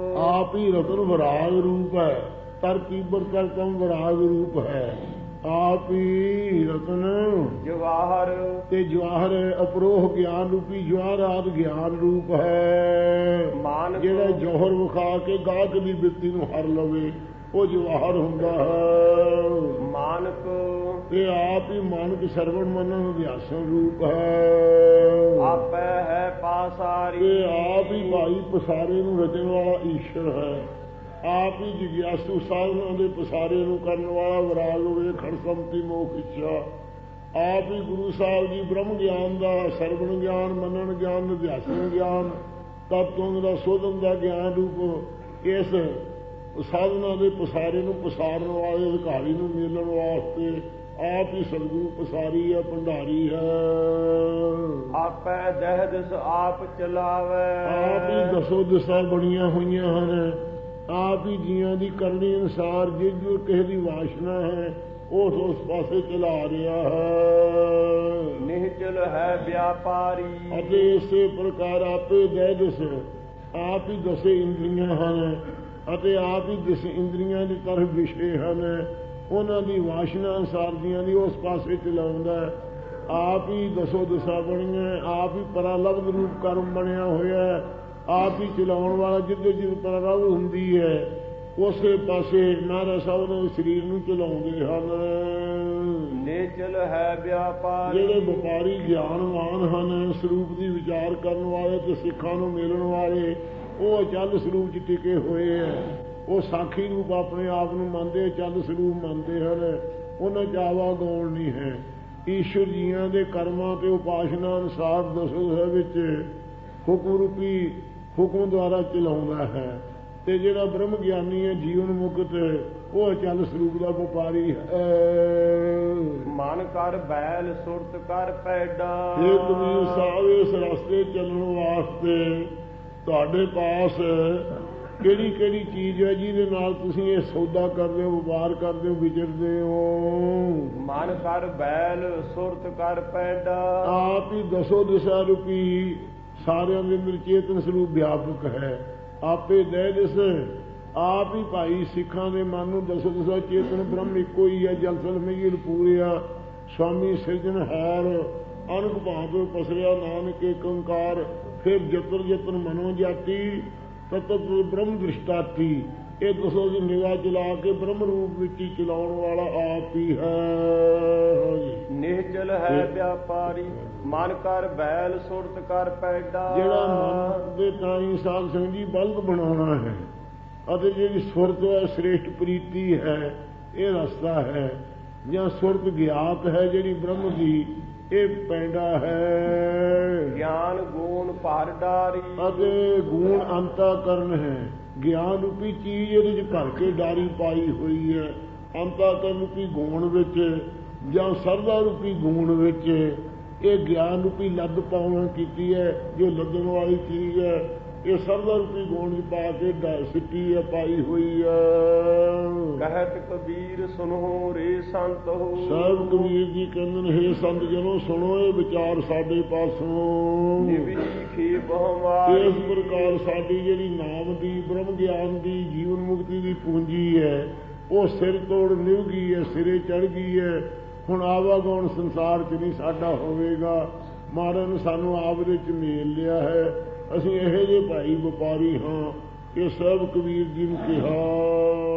आप ही रतन विराग रूप है, तरकीबर करतम विराग रूप है। आप ही रतन जवाहर ते जवाहर है, अपरोह ज्ञान रूपी जवाहरात ज्ञान रूप है। मानक जेड़ा जौहर विखा के गाहक दी बित्ती नूं हर लवे वो जवाहर हुंदा है। मानक ते आप ही मानक सरवण मनन अध्यासन रूप है। आपै है पासारी ते आप ही भाई पसारे नूं रचण वाला ईश्वर है। आप ही जिज्ञासु साधना के पसारे नूं करन वाला विराग होवे खड़समती मोख इच्छा। आप ही गुरु साहब जी ब्रह्म ज्ञान का सरवण ज्ञान मनन ज्ञान अध्यासन ज्ञान तत्वों का शोधन का ज्ञान रूप इस साधना के पसारे नूं पसारन वाले अधिकारी नूं मिलण वास्ते आप ही सतगुरु पसारी है भंडारी है। आपै दह दिस आप चलावे आप ही दसो दिशा बनिया हुई हैं। आप ही जियां दी करनी अनुसार जिस जो किसी की वासना है उस उस पासे चला रहा है। निहचल है व्यापारी अते इसे प्रकार आपे दह दिस आप ही दसे इंद्रियां हैं अते आप ही दिस इंद्रियां की तरफ विषय हैं। उन्हां दी वासना अनुसार जियां दी उस पासे चलाउंदा है। आप ही दसो दिशा बनिया, आप ही परालब्ध रूप कर्म बनया होया है। आप ही चलाउण वाला जिद्दे जिद परालब्ध हुंदी है उसे पासे नारा साहब ने शरीर नूं चलाउंदे हन। निहचल है व्यापारी ਜਿਹੜੇ ਵਪਾਰੀ ਗਿਆਨਵਾਨ ਹਨ ਸਰੂਪ ਦੀ ਵਿਚਾਰ ਕਰਨ ਵਾਲੇ ਤੇ ਸਿੱਖਾਂ ਨੂੰ ਮਿਲਣ ਵਾਲੇ ਉਹ ਅਚਲ ਸਰੂਪ 'ਚ ਟਿਕੇ ਹੋਏ ਹੈ। ਉਹ ਸਾਖੀ ਰੂਪ ਆਪਣੇ ਆਪ ਨੂੰ ਮੰਨਦੇ ਅਚਲ ਸਰੂਪ ਮੰਨਦੇ ਹਨ। ਉਹਨਾਂ 'ਚ ਆਵਾ ਗੌਣ ਨਹੀਂ ਹੈ। ਈਸ਼ਵਰ ਜੀਆਂ ਦੇ ਕਰਮਾਂ ਤੇ ਉਪਾਸਨਾ ਅਨੁਸਾਰ ਦਸੋ ਵਿੱਚ ਹੁਕਮ ਰੂਪੀ ਹੁਕਮ ਦੁਆਰਾ ਚਲਾਉਂਦਾ ਹੈ। ਤੇ ਜਿਹੜਾ ਬ੍ਰਹਮ ਗਿਆਨੀ ਹੈ ਜੀਵਨ ਮੁਕਤ ਉਹ ਅਚਲ ਸਰੂਪ ਦਾ ਵਪਾਰੀ ਹੈ। ਮਨ ਕਰ ਬੈਲ ਸੁਰਤ ਕਰ ਪੈਡਾ ਇਹ ਕਬੀਰ ਸਾਹਿਬ ਇਸ ਰਸਤੇ ਚੱਲਣ ਵਾਸਤੇ ਤੁਹਾਡੇ ਪਾਸ ਕਿਹੜੀ ਕਿਹੜੀ ਚੀਜ਼ ਹੈ ਜਿਹਦੇ ਨਾਲ ਤੁਸੀਂ ਇਹ ਸੌਦਾ ਕਰਦੇ ਹੋ ਵਪਾਰ ਕਰਦੇ ਹੋ ਵਿਚਰਦੇ ਹੋ। ਮਨ ਕਰ ਬੈਲ ਸੁਰਤ ਕਰ ਪੈਡਾ ਆਪ ਹੀ ਦਸੋ ਦਿਸ਼ਾ ਰੂਪੀ ਸਾਰਿਆਂ ਦੇ ਅੰਦਰ ਚੇਤਨ ਸਰੂਪ ਵਿਆਪਕ ਹੈ। ਆਪੇ ਦਹਿ ਦਿਸ ਆਪ ਹੀ ਭਾਈ ਸਿੱਖਾਂ ਦੇ ਮਨ ਨੂੰ ਦਸੋ ਦਿਸ਼ਾ ਚੇਤਨ ਬ੍ਰਹਮ ਇੱਕੋ ਹੀ ਹੈ। ਜਲਸਲ ਮਹੀਲ ਪੂਰਿਆ स्वामी सिरजनहार अनक भाव पसरिया नानक एक ओंकार फिर जतर जतन मनो जाती तत्त ब्रह्म दृष्टाती। ये दसो जी निगाह चला के ब्रह्म रूप विच चलाउण वाला आप ही है। निहचल है व्यापारी मन कर बैल सुरत कर पैदा। जेड़ा मन दे ताई साध संग जी बल्द बनाना है अते जिहड़ी सुरत है श्रेष्ठ प्रीति है ये रस्ता है। ਜਾਂ ਸੁਰਤ ਗਿਆਤ ਹੈ ਜਿਹੜੀ ਬ੍ਰਹਮ ਦੀ ਇਹ ਪੈਂਡਾ ਹੈ। ਗਿਆਨ ਗੁਣ ਭਰ ਡਾਰੀ ਅਤੇ ਗੁਣ ਅੰਤःਕਰਨ ਹੈ। ਗਿਆਨ ਰੂਪੀ ਚੀਜ਼ ਇਹਦੇ 'ਚ ਭਰ ਕੇ ਡਾਰੀ ਪਾਈ ਹੋਈ ਹੈ। ਅੰਤःਕਰਨ ਰੂਪੀ ਗੁਣ ਵਿੱਚ ਜਾਂ ਸਰਦਾ ਰੂਪੀ ਗੁਣ ਵਿੱਚ ਇਹ ਗਿਆਨ ਰੂਪੀ ਲੱਦ ਪਾਉਣਾ ਕੀਤੀ ਹੈ। ਜੋ ਲੱਦਣ ਵਾਲੀ ਚੀਜ਼ ਹੈ ਇਹ ਸਰਦਾ ਰੂਪੀ ਗੁਣ 'ਚ ਪਾ ਕੇ ਸਿੱਟੀ ਹੈ ਪਾਈ ਹੋਈ ਹੈ। ਕਹਿਤ ਕਬੀਰ ਸੁਨੋ ਰੇ ਸੰਤ ਹੋ। ਸਾਹਿਬ ਕਬੀਰ ਜੀ ਕਹਿੰਦੇ ਨੇ ਹੇ ਸੰਤ ਜਨੋ ਸੁਣੋ ਇਹ ਵਿਚਾਰ ਸਾਡੇ ਪਾਸੋਂ। ਨਿਵੀਖੀ ਬਹੁਮਾਰੀ ਇਸ ਪ੍ਰਕਾਰ ਸਾਡੀ ਜਿਹੜੀ ਨਾਮ ਦੀ ਬ੍ਰਹਮ ਗਿਆਨ ਦੀ ਜੀਵਨ ਮੁਕਤੀ ਦੀ ਪੂੰਜੀ ਹੈ ਉਹ ਸਿਰ ਤੋੜ ਨਿਭ ਗਈ ਹੈ ਸਿਰੇ ਚੜ ਗਈ ਹੈ। ਹੁਣ ਆਵਾਗੌਣ ਸੰਸਾਰ 'ਚ ਨਹੀਂ ਸਾਡਾ ਹੋਵੇਗਾ। ਮਹਾਰਾਜ ਨੇ ਸਾਨੂੰ ਆਪ ਦੇ 'ਚ ਮੇਲ ਲਿਆ ਹੈ। ਅਸੀਂ ਇਹੋ ਜਿਹੇ ਭਾਈ ਵਪਾਰੀ ਹਾਂ। ਇਹ ਸਭ ਕਬੀਰ ਜੀ ਨੂੰ ਕਿਹਾ।